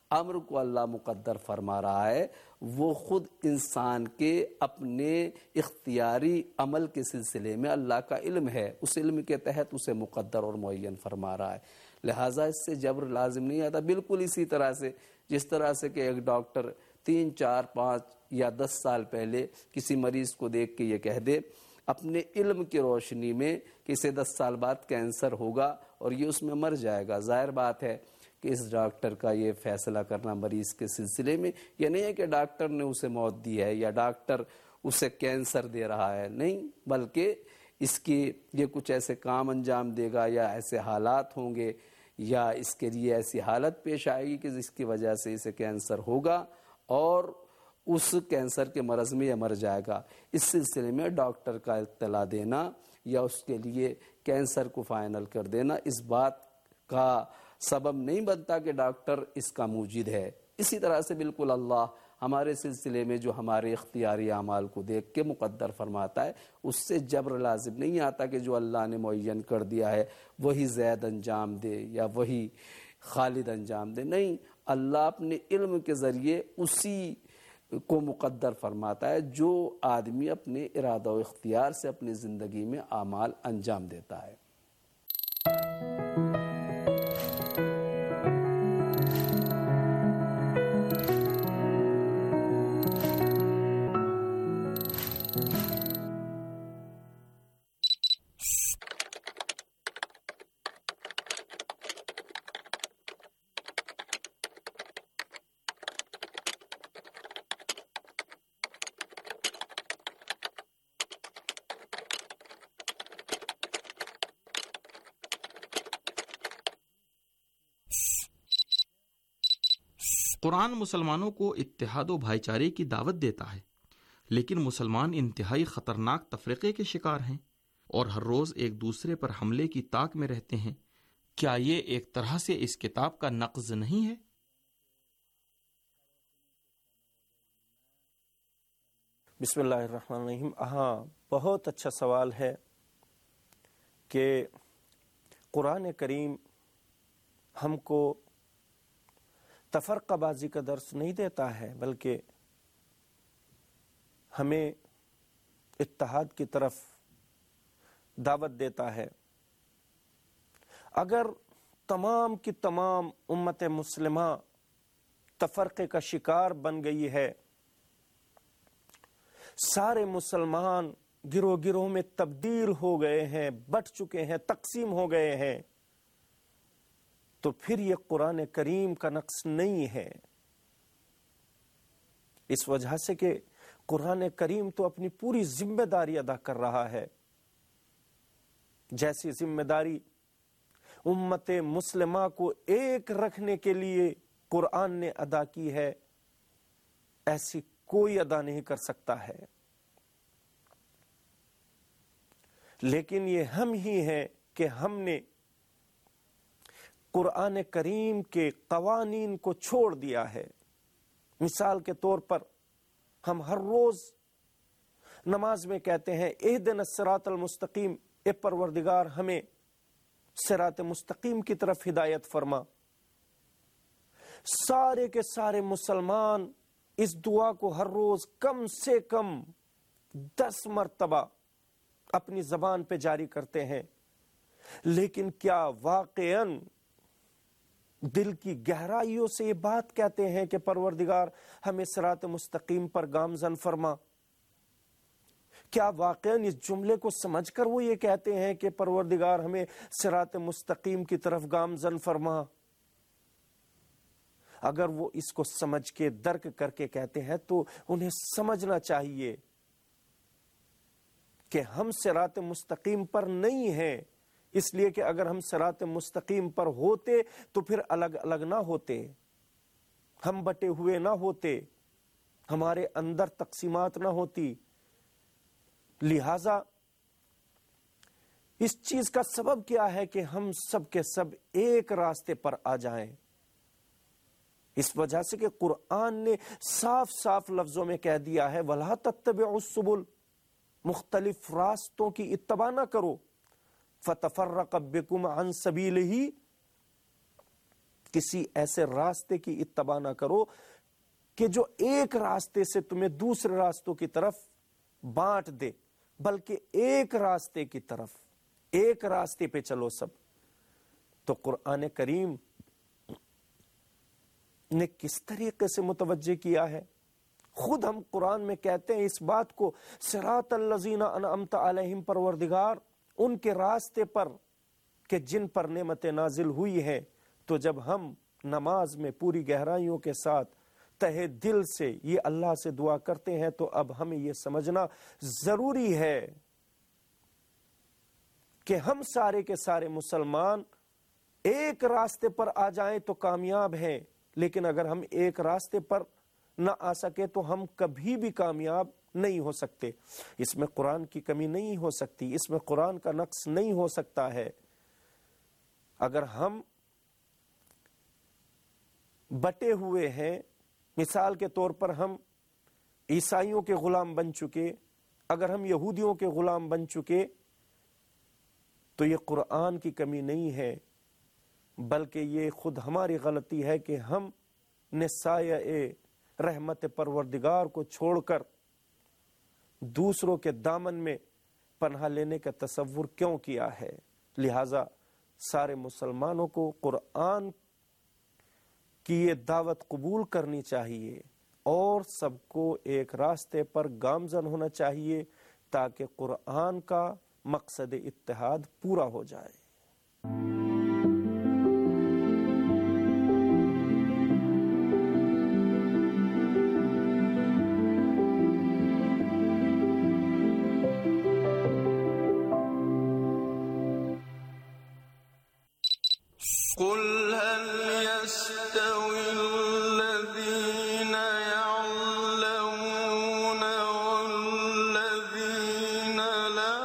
امر کو اللہ مقدر فرما رہا ہے وہ خود انسان کے اپنے اختیاری عمل کے سلسلے میں اللہ کا علم ہے، اس علم کے تحت اسے مقدر اور معین فرما رہا ہے، لہٰذا اس سے جبر لازم نہیں آتا۔ بالکل اسی طرح سے جس طرح سے کہ ایک ڈاکٹر تین چار پانچ یا دس سال پہلے کسی مریض کو دیکھ کے یہ کہہ دے اپنے علم کی روشنی میں کہ اسے دس سال بعد کینسر ہوگا اور یہ اس میں مر جائے گا، ظاہر بات ہے کہ اس ڈاکٹر کا یہ فیصلہ کرنا مریض کے سلسلے میں یہ نہیں ہے کہ ڈاکٹر نے اسے موت دی ہے یا ڈاکٹر اسے کینسر دے رہا ہے، نہیں، بلکہ اس کی یہ کچھ ایسے کام انجام دے گا یا ایسے حالات ہوں گے یا اس کے لیے ایسی حالت پیش آئے گی کہ جس کی وجہ سے اسے کینسر ہوگا اور اس کینسر کے مرض میں یہ مر جائے گا۔ اس سلسلے میں ڈاکٹر کا اطلاع دینا یا اس کے لیے کینسر کو فائنل کر دینا اس بات کا سبب نہیں بنتا کہ ڈاکٹر اس کا موجد ہے۔ اسی طرح سے بالکل اللہ ہمارے سلسلے میں جو ہمارے اختیاری اعمال کو دیکھ کے مقدر فرماتا ہے اس سے جبر لازم نہیں آتا کہ جو اللہ نے معین کر دیا ہے وہی زید انجام دے یا وہی خالد انجام دے، نہیں، اللہ اپنے علم کے ذریعے اسی کو مقدر فرماتا ہے جو آدمی اپنے ارادہ و اختیار سے اپنی زندگی میں اعمال انجام دیتا ہے۔ قرآن مسلمانوں کو اتحاد و بھائی چارے کی دعوت دیتا ہے، لیکن مسلمان انتہائی خطرناک تفرقے کے شکار ہیں اور ہر روز ایک دوسرے پر حملے کی طاق میں رہتے ہیں۔ کیا یہ ایک طرح سے اس کتاب کا نقض نہیں ہے؟ بسم اللہ الرحمن الرحیم۔ ہاں، بہت اچھا سوال ہے کہ قرآن کریم ہم کو تفرقہ بازی کا درس نہیں دیتا ہے بلکہ ہمیں اتحاد کی طرف دعوت دیتا ہے۔ اگر تمام کی تمام امت مسلمہ تفرقے کا شکار بن گئی ہے، سارے مسلمان گروہ گروہ میں تبدیل ہو گئے ہیں، بٹ چکے ہیں، تقسیم ہو گئے ہیں، تو پھر یہ قرآن کریم کا نقص نہیں ہے۔ اس وجہ سے کہ قرآن کریم تو اپنی پوری ذمہ داری ادا کر رہا ہے۔ جیسی ذمہ داری امت مسلمہ کو ایک رکھنے کے لیے قرآن نے ادا کی ہے، ایسی کوئی ادا نہیں کر سکتا ہے۔ لیکن یہ ہم ہی ہیں کہ ہم نے قرآن کریم کے قوانین کو چھوڑ دیا ہے۔ مثال کے طور پر ہم ہر روز نماز میں کہتے ہیں اہدنا الصراط المستقیم، اے پروردگار ہمیں صراط مستقیم کی طرف ہدایت فرما۔ سارے کے سارے مسلمان اس دعا کو ہر روز کم سے کم دس مرتبہ اپنی زبان پہ جاری کرتے ہیں، لیکن کیا واقعاً دل کی گہرائیوں سے یہ بات کہتے ہیں کہ پروردگار ہمیں صراط مستقیم پر گامزن فرما؟ کیا واقعاً اس جملے کو سمجھ کر وہ یہ کہتے ہیں کہ پروردگار ہمیں صراط مستقیم کی طرف گامزن فرما؟ اگر وہ اس کو سمجھ کے درک کر کے کہتے ہیں تو انہیں سمجھنا چاہیے کہ ہم صراط مستقیم پر نہیں ہیں، اس لیے کہ اگر ہم صراط مستقیم پر ہوتے تو پھر الگ الگ نہ ہوتے، ہم بٹے ہوئے نہ ہوتے، ہمارے اندر تقسیمات نہ ہوتی۔ لہذا اس چیز کا سبب کیا ہے کہ ہم سب کے سب ایک راستے پر آ جائیں؟ اس وجہ سے کہ قرآن نے صاف صاف لفظوں میں کہہ دیا ہے وَلَا تَتَّبِعُوا السُّبُلَ، مختلف راستوں کی اتباع نہ کرو، فَتَفَرَّقَ بِكُمْ عَنْ سَبِيلِهِ، کسی ایسے راستے کی اتباع نہ کرو کہ جو ایک راستے سے تمہیں دوسرے راستوں کی طرف بانٹ دے، بلکہ ایک راستے کی طرف، ایک راستے پہ چلو سب۔ تو قرآن کریم نے کس طریقے سے متوجہ کیا ہے؟ خود ہم قرآن میں کہتے ہیں اس بات کو، صراط الذین انعمت علیہم، پروردگار ان کے راستے پر کہ جن پر نعمتیں نازل ہوئی ہیں۔ تو جب ہم نماز میں پوری گہرائیوں کے ساتھ تہہ دل سے یہ اللہ سے دعا کرتے ہیں تو اب ہمیں یہ سمجھنا ضروری ہے کہ ہم سارے کے سارے مسلمان ایک راستے پر آ جائیں تو کامیاب ہیں، لیکن اگر ہم ایک راستے پر نہ آ سکے تو ہم کبھی بھی کامیاب نہیں ہو سکتے۔ اس میں قرآن کی کمی نہیں ہو سکتی، اس میں قرآن کا نقص نہیں ہو سکتا ہے۔ اگر ہم بٹے ہوئے ہیں، مثال کے طور پر ہم عیسائیوں کے غلام بن چکے، اگر ہم یہودیوں کے غلام بن چکے تو یہ قرآن کی کمی نہیں ہے، بلکہ یہ خود ہماری غلطی ہے کہ ہم نے سایہ رحمت پروردگار کو چھوڑ کر دوسروں کے دامن میں پناہ لینے کا تصور کیوں کیا ہے۔ لہذا سارے مسلمانوں کو قرآن کی یہ دعوت قبول کرنی چاہیے اور سب کو ایک راستے پر گامزن ہونا چاہیے تاکہ قرآن کا مقصد اتحاد پورا ہو جائے۔ قل هل يستوي الذين يعلمون والذين لا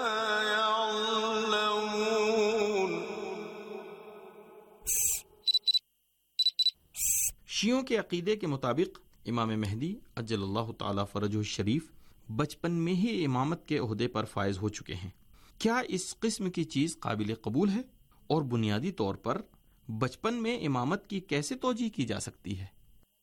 يعلمون۔ شیعوں کے عقیدے کے مطابق امام مہدی عجل اللہ تعالی فرجہ الشریف بچپن میں ہی امامت کے عہدے پر فائز ہو چکے ہیں۔ کیا اس قسم کی چیز قابل قبول ہے؟ اور بنیادی طور پر بچپن میں امامت کی کیسے توجیہ کی جا سکتی ہے؟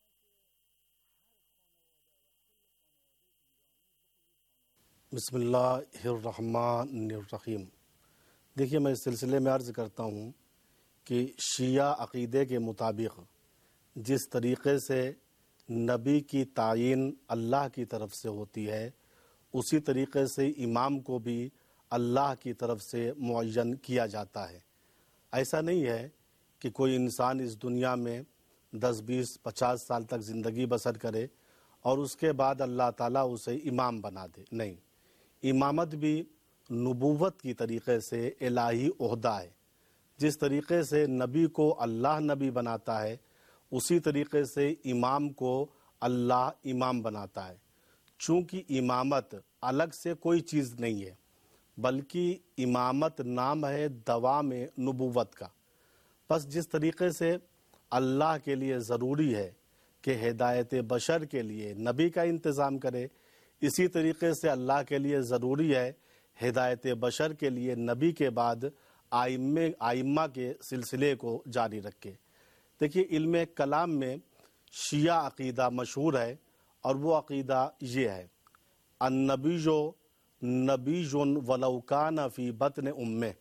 بسم اللہ الرحمن الرحیم۔ دیکھیے، میں اس سلسلے میں عرض کرتا ہوں کہ شیعہ عقیدے کے مطابق جس طریقے سے نبی کی تعین اللہ کی طرف سے ہوتی ہے، اسی طریقے سے امام کو بھی اللہ کی طرف سے معین کیا جاتا ہے۔ ایسا نہیں ہے کہ کوئی انسان اس دنیا میں دس بیس پچاس سال تک زندگی بسر کرے اور اس کے بعد اللہ تعالیٰ اسے امام بنا دے، نہیں۔ امامت بھی نبوت کی طریقے سے الہی عہدہ ہے۔ جس طریقے سے نبی کو اللہ نبی بناتا ہے، اسی طریقے سے امام کو اللہ امام بناتا ہے۔ چونکہ امامت الگ سے کوئی چیز نہیں ہے، بلکہ امامت نام ہے دوام نبوت کا۔ بس جس طریقے سے اللہ کے لیے ضروری ہے کہ ہدایت بشر کے لیے نبی کا انتظام کرے، اسی طریقے سے اللہ کے لیے ضروری ہے ہدایت بشر کے لیے نبی کے بعد آئمہ آئمہ کے سلسلے کو جاری رکھے۔ دیکھیے، علم کلام میں شیعہ عقیدہ مشہور ہے، اور وہ عقیدہ یہ ہے: النبی جو نبی جن ولو کان فی بطن امہ،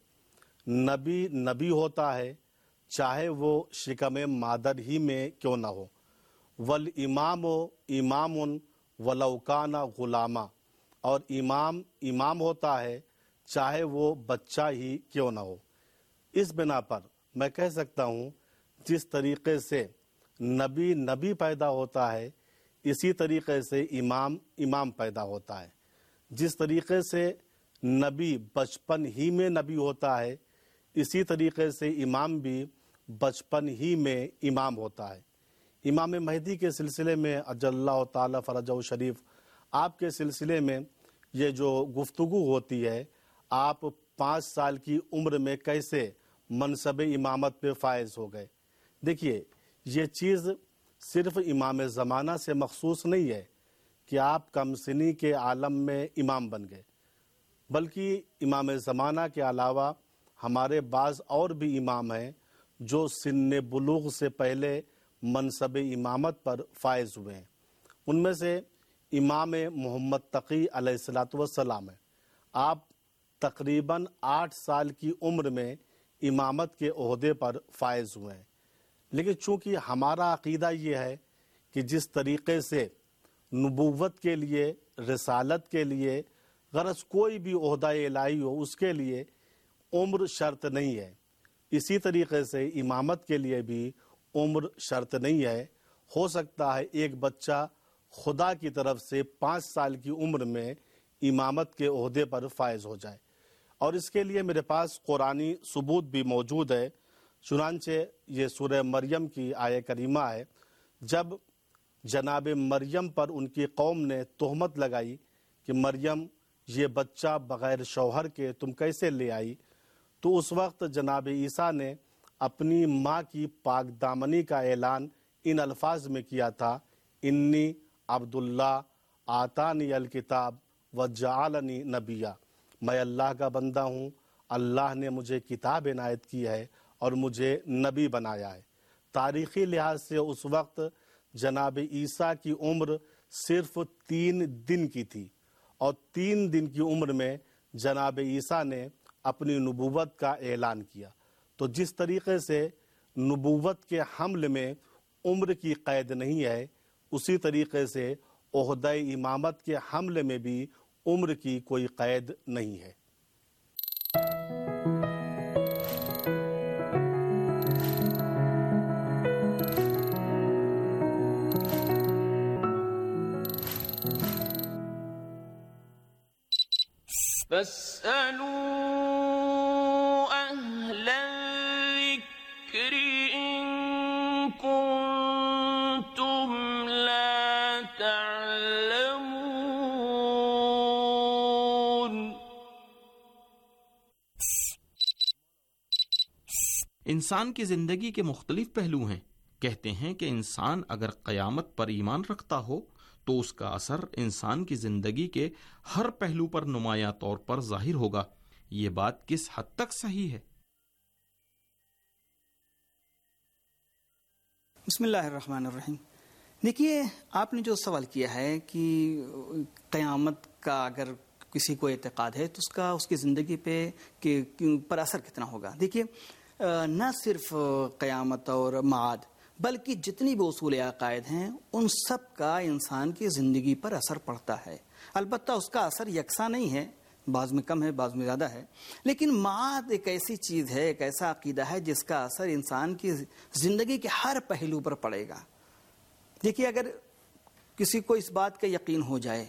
نبی نبی ہوتا ہے چاہے وہ شکم مادر ہی میں کیوں نہ ہو۔ والامام امام ولو کان غلاما، اور امام امام ہوتا ہے چاہے وہ بچہ ہی کیوں نہ ہو۔ اس بنا پر میں کہہ سکتا ہوں جس طریقے سے نبی نبی پیدا ہوتا ہے، اسی طریقے سے امام امام پیدا ہوتا ہے۔ جس طریقے سے نبی بچپن ہی میں نبی ہوتا ہے، اسی طریقے سے امام بھی بچپن ہی میں امام ہوتا ہے۔ امام مہدی کے سلسلے میں عجل اللہ تعالی فرجہ شریف، آپ کے سلسلے میں یہ جو گفتگو ہوتی ہے، آپ پانچ سال کی عمر میں کیسے منصب امامت پہ فائز ہو گئے۔ دیکھیے، یہ چیز صرف امام زمانہ سے مخصوص نہیں ہے کہ آپ کم سنی کے عالم میں امام بن گئے، بلکہ امام زمانہ کے علاوہ ہمارے بعض اور بھی امام ہیں جو سن بلوغ سے پہلے منصب امامت پر فائز ہوئے ہیں۔ ان میں سے امام محمد تقی علیہ الصلاۃ والسلام ہیں۔ آپ تقریباً آٹھ سال کی عمر میں امامت کے عہدے پر فائز ہوئے ہیں، لیکن چونکہ ہمارا عقیدہ یہ ہے کہ جس طریقے سے نبوت کے لیے، رسالت کے لیے، غرض کوئی بھی عہدہ الہی ہو اس کے لیے عمر شرط نہیں ہے، اسی طریقے سے امامت کے لیے بھی عمر شرط نہیں ہے۔ ہو سکتا ہے ایک بچہ خدا کی طرف سے پانچ سال کی عمر میں امامت کے عہدے پر فائز ہو جائے، اور اس کے لیے میرے پاس قرآنی ثبوت بھی موجود ہے۔ چنانچہ یہ سورہ مریم کی آیہ کریمہ ہے، جب جناب مریم پر ان کی قوم نے تہمت لگائی کہ مریم یہ بچہ بغیر شوہر کے تم کیسے لے آئی، تو اس وقت جناب عیسیٰ نے اپنی ماں کی پاک دامنی کا اعلان ان الفاظ میں کیا تھا، انی عبداللہ آتانی الکتاب وجعلنی نبیا، میں اللہ کا بندہ ہوں، اللہ نے مجھے کتاب عنایت کی ہے اور مجھے نبی بنایا ہے۔ تاریخی لحاظ سے اس وقت جناب عیسیٰ کی عمر صرف تین دن کی تھی، اور تین دن کی عمر میں جناب عیسیٰ نے اپنی نبوت کا اعلان کیا۔ تو جس طریقے سے نبوت کے حمل میں عمر کی قید نہیں ہے، اسی طریقے سے عہدہ امامت کے حمل میں بھی عمر کی کوئی قید نہیں ہے۔ فاسألوا أهل الذكر إن كنتم لا تعلمون۔ انسان کی زندگی کے مختلف پہلو ہیں۔ کہتے ہیں کہ انسان اگر قیامت پر ایمان رکھتا ہو تو اس کا اثر انسان کی زندگی کے ہر پہلو پر نمایاں طور پر ظاہر ہوگا۔ یہ بات کس حد تک صحیح ہے؟ بسم اللہ الرحمن الرحیم۔ دیکھیے، آپ نے جو سوال کیا ہے کہ قیامت کا اگر کسی کو اعتقاد ہے تو اس کا اس کی زندگی پہ پر اثر کتنا ہوگا۔ دیکھیے، نہ صرف قیامت اور معاد بلکہ جتنی بھی اصول عقائد ہیں ان سب کا انسان کی زندگی پر اثر پڑتا ہے۔ البتہ اس کا اثر یکساں نہیں ہے، بعض میں کم ہے، بعض میں زیادہ ہے، لیکن معاد ایک ایسی چیز ہے، ایک ایسا عقیدہ ہے جس کا اثر انسان کی زندگی کے ہر پہلو پر پڑے گا۔ دیکھیے، اگر کسی کو اس بات کا یقین ہو جائے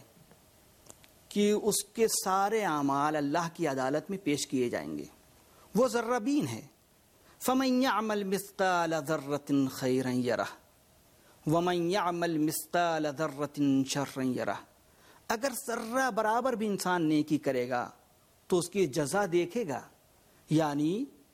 کہ اس کے سارے اعمال اللہ کی عدالت میں پیش کیے جائیں گے، وہ ذرہ بین ہے، فَمَن يَعْمَلْ مِثْقَالَ ذَرَّةٍ خَيْرًا يَرَهُ وَمَن يَعْمَلْ مِثْقَالَ ذَرَّةٍ شَرًّا يَرَهُ۔ اگر ذرہ برابر بھی انسان نیکی کرے گا تو اس کی جزا دیکھے گا، یعنی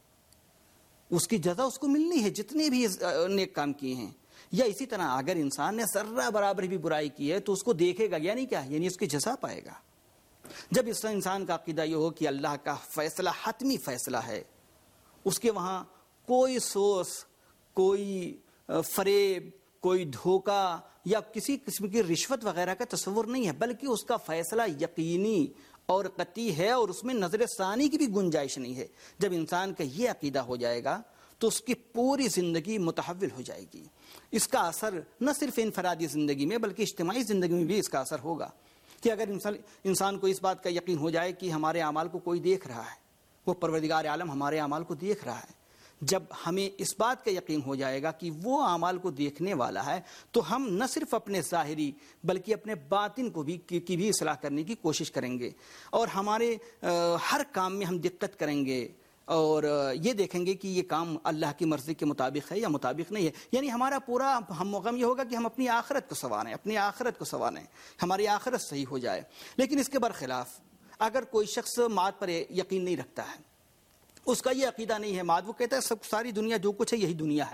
اس کی جزا اس کو ملنی ہے جتنے بھی نیک کام کیے ہیں۔ یا اسی طرح اگر انسان نے ذرہ برابر بھی برائی کی ہے تو اس کو دیکھے گا، یعنی کیا؟ یعنی اس کی جزا پائے گا۔ جب اس انسان کا عقیدہ یہ ہو کہ اللہ کا فیصلہ حتمی فیصلہ ہے، اس کے وہاں کوئی سوس، کوئی فریب، کوئی دھوکہ یا کسی قسم کی رشوت وغیرہ کا تصور نہیں ہے، بلکہ اس کا فیصلہ یقینی اور قطعی ہے اور اس میں نظر ثانی کی بھی گنجائش نہیں ہے۔ جب انسان کا یہ عقیدہ ہو جائے گا تو اس کی پوری زندگی متحول ہو جائے گی۔ اس کا اثر نہ صرف انفرادی زندگی میں بلکہ اجتماعی زندگی میں بھی اس کا اثر ہوگا کہ اگر انسان انسان کو اس بات کا یقین ہو جائے کہ ہمارے اعمال کو کوئی دیکھ رہا ہے، وہ پروردگار عالم ہمارے اعمال کو دیکھ رہا ہے، جب ہمیں اس بات کا یقین ہو جائے گا کہ وہ اعمال کو دیکھنے والا ہے تو ہم نہ صرف اپنے ظاہری بلکہ اپنے باطن کو بھی کی بھی اصلاح کرنے کی کوشش کریں گے، اور ہمارے ہر کام میں ہم دقت کریں گے اور یہ دیکھیں گے کہ یہ کام اللہ کی مرضی کے مطابق ہے یا مطابق نہیں ہے۔ یعنی ہمارا پورا ہم غم یہ ہوگا کہ ہم اپنی آخرت کو سنواریں، اپنی آخرت کو سنواریں، ہماری آخرت صحیح ہو جائے۔ لیکن اس کے برخلاف اگر کوئی شخص معاد پر یقین نہیں رکھتا ہے، اس کا یہ عقیدہ نہیں ہے، معاد وہ کہتا ہے سب ساری دنیا جو کچھ ہے یہی دنیا ہے،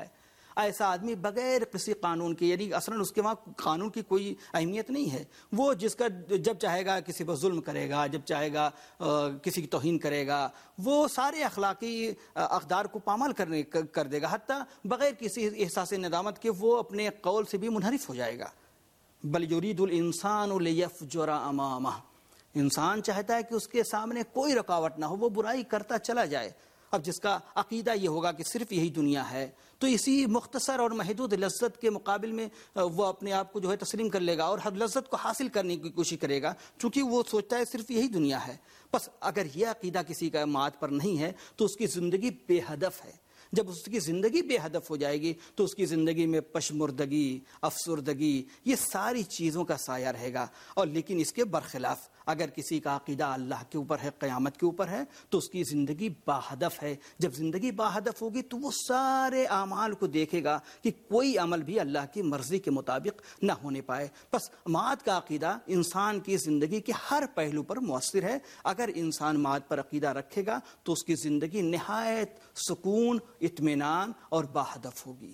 ایسا آدمی بغیر کسی قانون کے، یعنی اصلاً اس کے وہاں قانون کی کوئی اہمیت نہیں ہے، وہ جس کا جب چاہے گا کسی پر ظلم کرے گا، جب چاہے گا کسی کی توہین کرے گا، وہ سارے اخلاقی اقدار کو پامال کرنے کر دے گا، حتیٰ بغیر کسی احساس ندامت کے وہ اپنے قول سے بھی منحرف ہو جائے گا۔ بل یرید الانسان لیفجر امامہ، انسان چاہتا ہے کہ اس کے سامنے کوئی رکاوٹ نہ ہو، وہ برائی کرتا چلا جائے۔ اب جس کا عقیدہ یہ ہوگا کہ صرف یہی دنیا ہے، تو اسی مختصر اور محدود لذت کے مقابل میں وہ اپنے آپ کو جو ہے تسلیم کر لے گا اور ہر لذت کو حاصل کرنے کی کوشش کرے گا، چونکہ وہ سوچتا ہے صرف یہی دنیا ہے۔ بس اگر یہ عقیدہ کسی کا مات پر نہیں ہے تو اس کی زندگی بے ہدف ہے۔ جب اس کی زندگی بے ہدف ہو جائے گی تو اس کی زندگی میں پشمردگی، افسردگی، یہ ساری چیزوں کا سایہ رہے گا۔ اور لیکن اس کے برخلاف اگر کسی کا عقیدہ اللہ کے اوپر ہے، قیامت کے اوپر ہے، تو اس کی زندگی باہدف ہے۔ جب زندگی باہدف ہوگی تو وہ سارے اعمال کو دیکھے گا کہ کوئی عمل بھی اللہ کی مرضی کے مطابق نہ ہونے پائے۔ بس مات کا عقیدہ انسان کی زندگی کے ہر پہلو پر مؤثر ہے۔ اگر انسان مات پر عقیدہ رکھے گا تو اس کی زندگی نہایت سکون، اطمینان اور باہدف ہوگی۔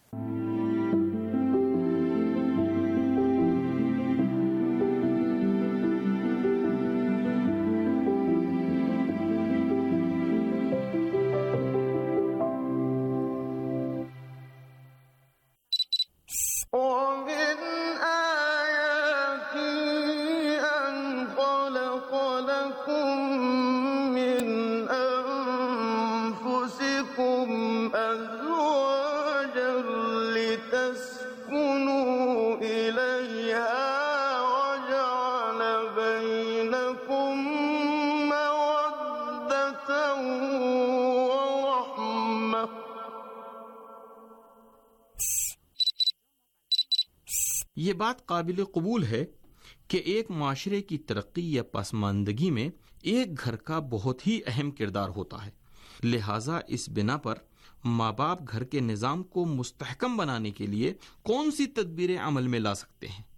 یہ بات قابل قبول ہے کہ ایک معاشرے کی ترقی یا پسماندگی میں ایک گھر کا بہت ہی اہم کردار ہوتا ہے، لہٰذا اس بنا پر ماں باپ گھر کے نظام کو مستحکم بنانے کے لیے کون سی تدبیریں عمل میں لا سکتے ہیں؟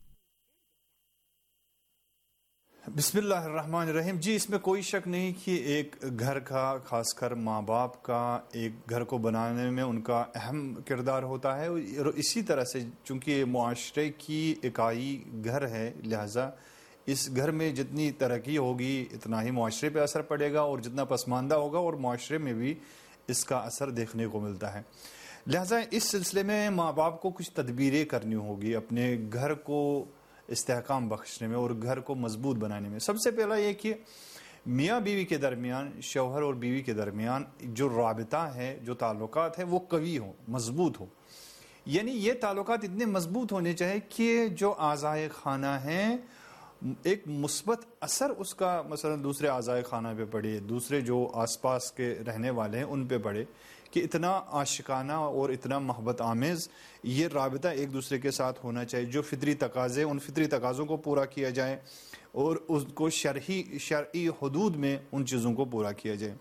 بسم اللہ الرحمن الرحیم۔ جی، اس میں کوئی شک نہیں کہ ایک گھر کا، خاص کر ماں باپ کا، ایک گھر کو بنانے میں ان کا اہم کردار ہوتا ہے۔ اور اسی طرح سے چونکہ معاشرے کی اکائی گھر ہے، لہذا اس گھر میں جتنی ترقی ہوگی اتنا ہی معاشرے پہ اثر پڑے گا، اور جتنا پسماندہ ہوگا اور معاشرے میں بھی اس کا اثر دیکھنے کو ملتا ہے۔ لہذا اس سلسلے میں ماں باپ کو کچھ تدبیریں کرنی ہوگی اپنے گھر کو استحکام بخشنے میں اور گھر کو مضبوط بنانے میں۔ سب سے پہلا یہ کہ میاں بیوی کے درمیان، شوہر اور بیوی کے درمیان جو رابطہ ہے، جو تعلقات ہیں، وہ قوی ہو، مضبوط ہو۔ یعنی یہ تعلقات اتنے مضبوط ہونے چاہیے کہ جو اعضائے خانہ ہیں ایک مثبت اثر اس کا مثلا دوسرے اعضائے خانہ پہ پڑے، دوسرے جو آس پاس کے رہنے والے ہیں ان پہ پڑے، کہ اتنا عاشقانہ اور اتنا محبت آمیز یہ رابطہ ایک دوسرے کے ساتھ ہونا چاہیے۔ جو فطری تقاضے، ان فطری تقاضوں کو پورا کیا جائے اور اس کو شرعی شرعی حدود میں ان چیزوں کو پورا کیا جائے۔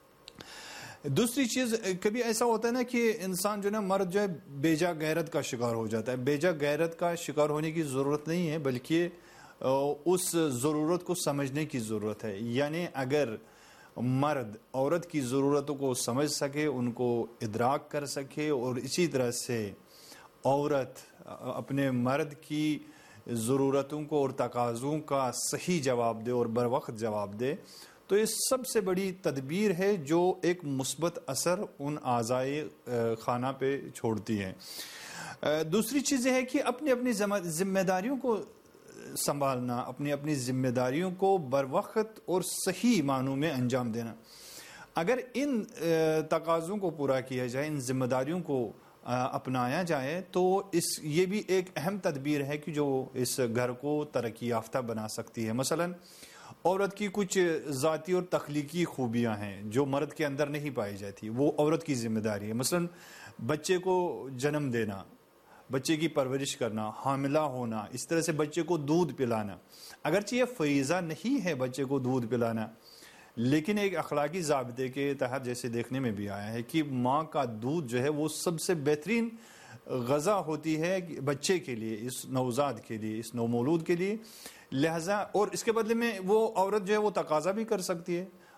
دوسری چیز، کبھی ایسا ہوتا ہے نا کہ انسان جو ہے نا مرد جو ہے بیجا غیرت کا شکار ہو جاتا ہے۔ بیجا غیرت کا شکار ہونے کی ضرورت نہیں ہے، بلکہ اس ضرورت کو سمجھنے کی ضرورت ہے۔ یعنی اگر مرد عورت کی ضرورتوں کو سمجھ سکے، ان کو ادراک کر سکے، اور اسی طرح سے عورت اپنے مرد کی ضرورتوں کو اور تقاضوں کا صحیح جواب دے اور بر وقت جواب دے، تو یہ سب سے بڑی تدبیر ہے جو ایک مثبت اثر ان اعضائے خانہ پہ چھوڑتی ہے۔ دوسری چیز یہ ہے کہ اپنی اپنی ذمہ داریوں کو سنبھالنا، اپنی اپنی ذمہ داریوں کو بر وقت اور صحیح معنوں میں انجام دینا۔ اگر ان تقاضوں کو پورا کیا جائے، ان ذمہ داریوں کو اپنایا جائے، تو اس یہ بھی ایک اہم تدبیر ہے کہ جو اس گھر کو ترقی یافتہ بنا سکتی ہے۔ مثلا عورت کی کچھ ذاتی اور تخلیقی خوبیاں ہیں جو مرد کے اندر نہیں پائی جاتی، وہ عورت کی ذمہ داری ہے۔ مثلا بچے کو جنم دینا، بچے کی پرورش کرنا، حاملہ ہونا، اس طرح سے بچے کو دودھ پلانا۔ اگرچہ یہ فریضہ نہیں ہے بچے کو دودھ پلانا، لیکن ایک اخلاقی ضابطے کے تحت جیسے دیکھنے میں بھی آیا ہے کہ ماں کا دودھ جو ہے وہ سب سے بہترین غذا ہوتی ہے بچے کے لیے، اس نوزاد کے لیے، اس نومولود کے لیے۔ لہذا اور اس کے بدلے میں وہ عورت جو ہے وہ تقاضا بھی کر سکتی ہے،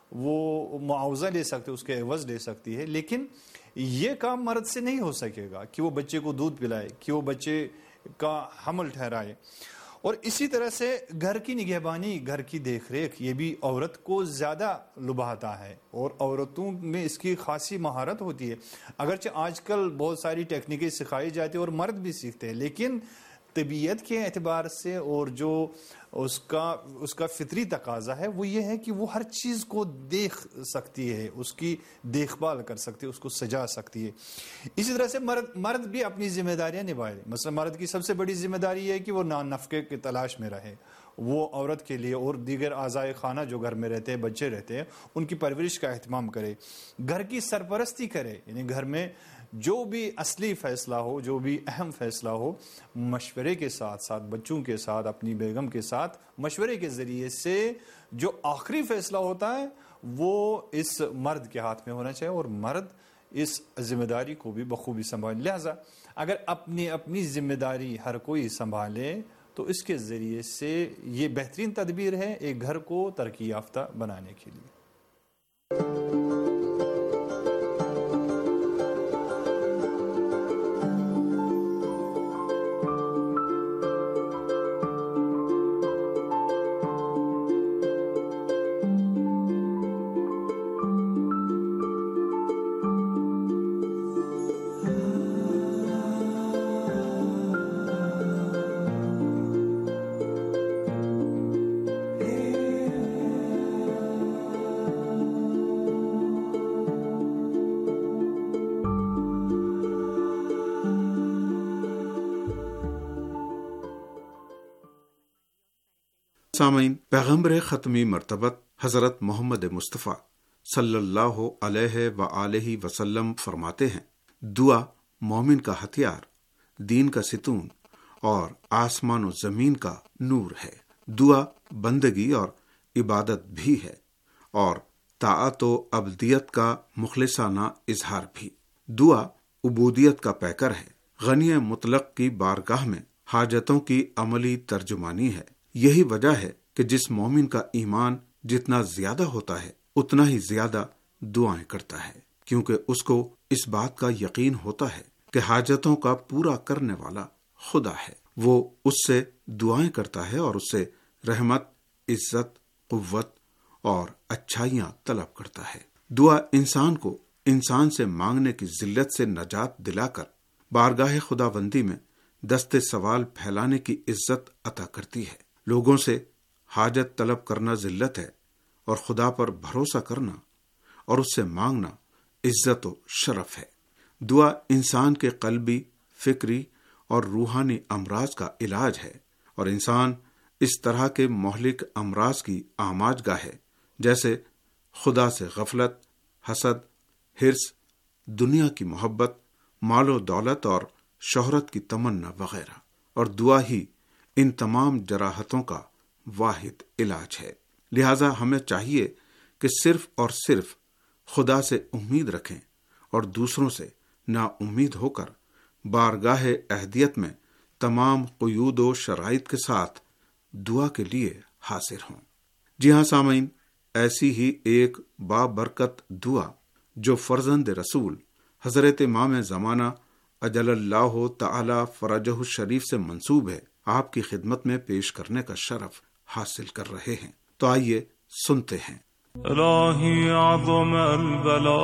وہ معاوضہ لے سکتے، اس کے عوض لے سکتی ہے، لیکن یہ کام مرد سے نہیں ہو سکے گا کہ وہ بچے کو دودھ پلائے، کہ وہ بچے کا حمل ٹھہرائے. اور اسی طرح سے گھر کی نگہبانی، گھر کی دیکھ ریکھ، یہ بھی عورت کو زیادہ لبھاتا ہے اور عورتوں میں اس کی خاصی مہارت ہوتی ہے. اگرچہ آج کل بہت ساری ٹیکنیکیں سکھائی جاتی ہیں اور مرد بھی سیکھتے ہیں، لیکن طبیعت کے اعتبار سے اور جو اس کا اس کا فطری تقاضا ہے وہ یہ ہے کہ وہ ہر چیز کو دیکھ سکتی ہے، اس کی دیکھ بھال کر سکتی ہے، اس کو سجا سکتی ہے. اسی طرح سے مرد مرد بھی اپنی ذمہ داریاں نبھائے. مثلا مرد کی سب سے بڑی ذمہ داری یہ ہے کہ وہ نان نفقے کی تلاش میں رہے، وہ عورت کے لیے اور دیگر اعضائے خانہ جو گھر میں رہتے ہیں، بچے رہتے ہیں، ان کی پرورش کا اہتمام کرے، گھر کی سرپرستی کرے. یعنی گھر میں جو بھی اصلی فیصلہ ہو، جو بھی اہم فیصلہ ہو، مشورے کے ساتھ ساتھ بچوں کے ساتھ، اپنی بیگم کے ساتھ مشورے کے ذریعے سے جو آخری فیصلہ ہوتا ہے وہ اس مرد کے ہاتھ میں ہونا چاہیے، اور مرد اس ذمہ داری کو بھی بخوبی سنبھالے. لہذا اگر اپنی اپنی ذمہ داری ہر کوئی سنبھالے تو اس کے ذریعے سے یہ بہترین تدبیر ہے ایک گھر کو ترقی یافتہ بنانے کے لیے. سامعین، پیغمبر ختمی مرتبت حضرت محمد مصطفیٰ صلی اللہ علیہ وآلہ وسلم فرماتے ہیں، دعا مومن کا ہتھیار، دین کا ستون اور آسمان و زمین کا نور ہے. دعا بندگی اور عبادت بھی ہے اور طاعت و عبدیت کا مخلصانہ اظہار بھی. دعا عبودیت کا پیکر ہے، غنی مطلق کی بارگاہ میں حاجتوں کی عملی ترجمانی ہے. یہی وجہ ہے کہ جس مومن کا ایمان جتنا زیادہ ہوتا ہے اتنا ہی زیادہ دعائیں کرتا ہے، کیونکہ اس کو اس بات کا یقین ہوتا ہے کہ حاجتوں کا پورا کرنے والا خدا ہے. وہ اس سے دعائیں کرتا ہے اور اس سے رحمت، عزت، قوت اور اچھائیاں طلب کرتا ہے. دعا انسان کو انسان سے مانگنے کی ذلت سے نجات دلا کر بارگاہ خداوندی میں دست سوال پھیلانے کی عزت عطا کرتی ہے. لوگوں سے حاجت طلب کرنا ذلت ہے اور خدا پر بھروسہ کرنا اور اس سے مانگنا عزت و شرف ہے. دعا انسان کے قلبی، فکری اور روحانی امراض کا علاج ہے اور انسان اس طرح کے مہلک امراض کی آماج گاہ ہے جیسے خدا سے غفلت، حسد، حرص، دنیا کی محبت، مال و دولت اور شہرت کی تمنا وغیرہ. اور دعا ہی ان تمام جراحتوں کا واحد علاج ہے. لہذا ہمیں چاہیے کہ صرف اور صرف خدا سے امید رکھیں اور دوسروں سے نا امید ہو کر بارگاہ اہدیت میں تمام قیود و شرائط کے ساتھ دعا کے لیے حاضر ہوں. جی ہاں سامعین، ایسی ہی ایک بابرکت دعا جو فرزند رسول حضرت امام زمانہ اجل اللہ تعالی فرجہ الشریف سے منسوب ہے، آپ کی خدمت میں پیش کرنے کا شرف حاصل کر رہے ہیں. تو آئیے سنتے ہیں. الہی عظم البلاء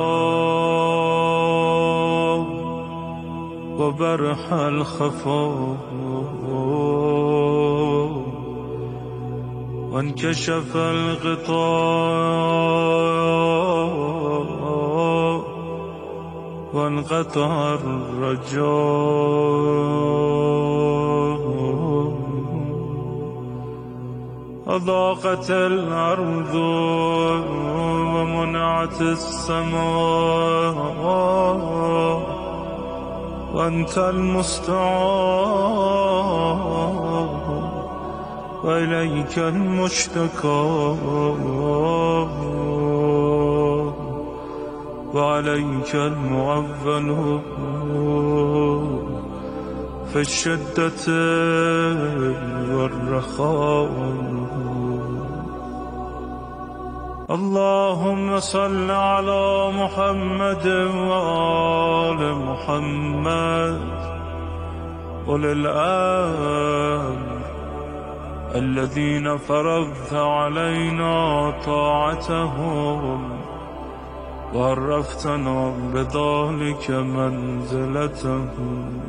وبرح الخفاء وانكشف الغطاء وانقطع الرجاء أضاقت الأرض ومنعت السماء وأنت المستعان وإليك المشتكى وعليك المعول في الشدة والرخاء اللهم صل على محمد وآل محمد أولي الأمر الذين فرضت علينا طاعتهم وعرفتنا بذلك منزلتهم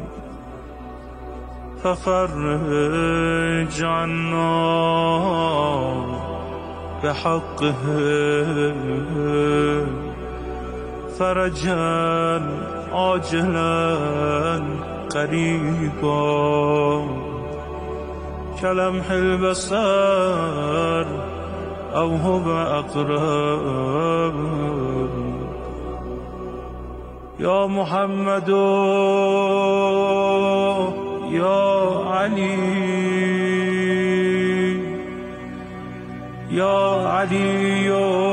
ففرج عنا بحقه فرجا عاجلا قريبا كلمح البصر أو هو أقرب يا محمد يا علي يا علي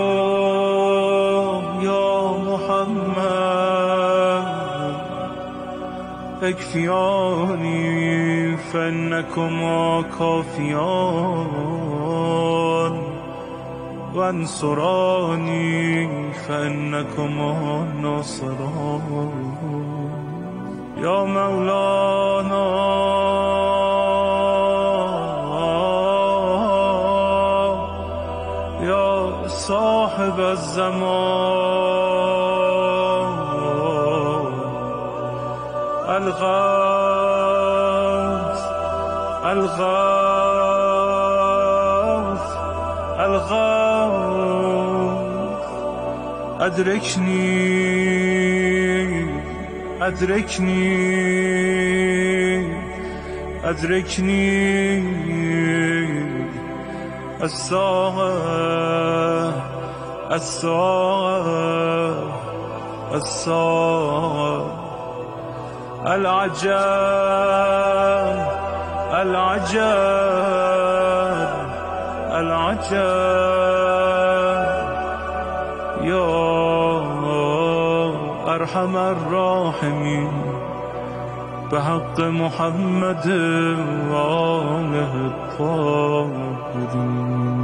يا محمد اكفياني فإنكما كافيان وانصراني فإنكما ناصران يا مولانا يا صاحب الزمان الغوث الغوث الغوث أدركني أدركني أدركني الساعة الساعة الساعة العجاب العجاب العجاب يا أرحم الراحمين بحق محمد وآله الطاهرين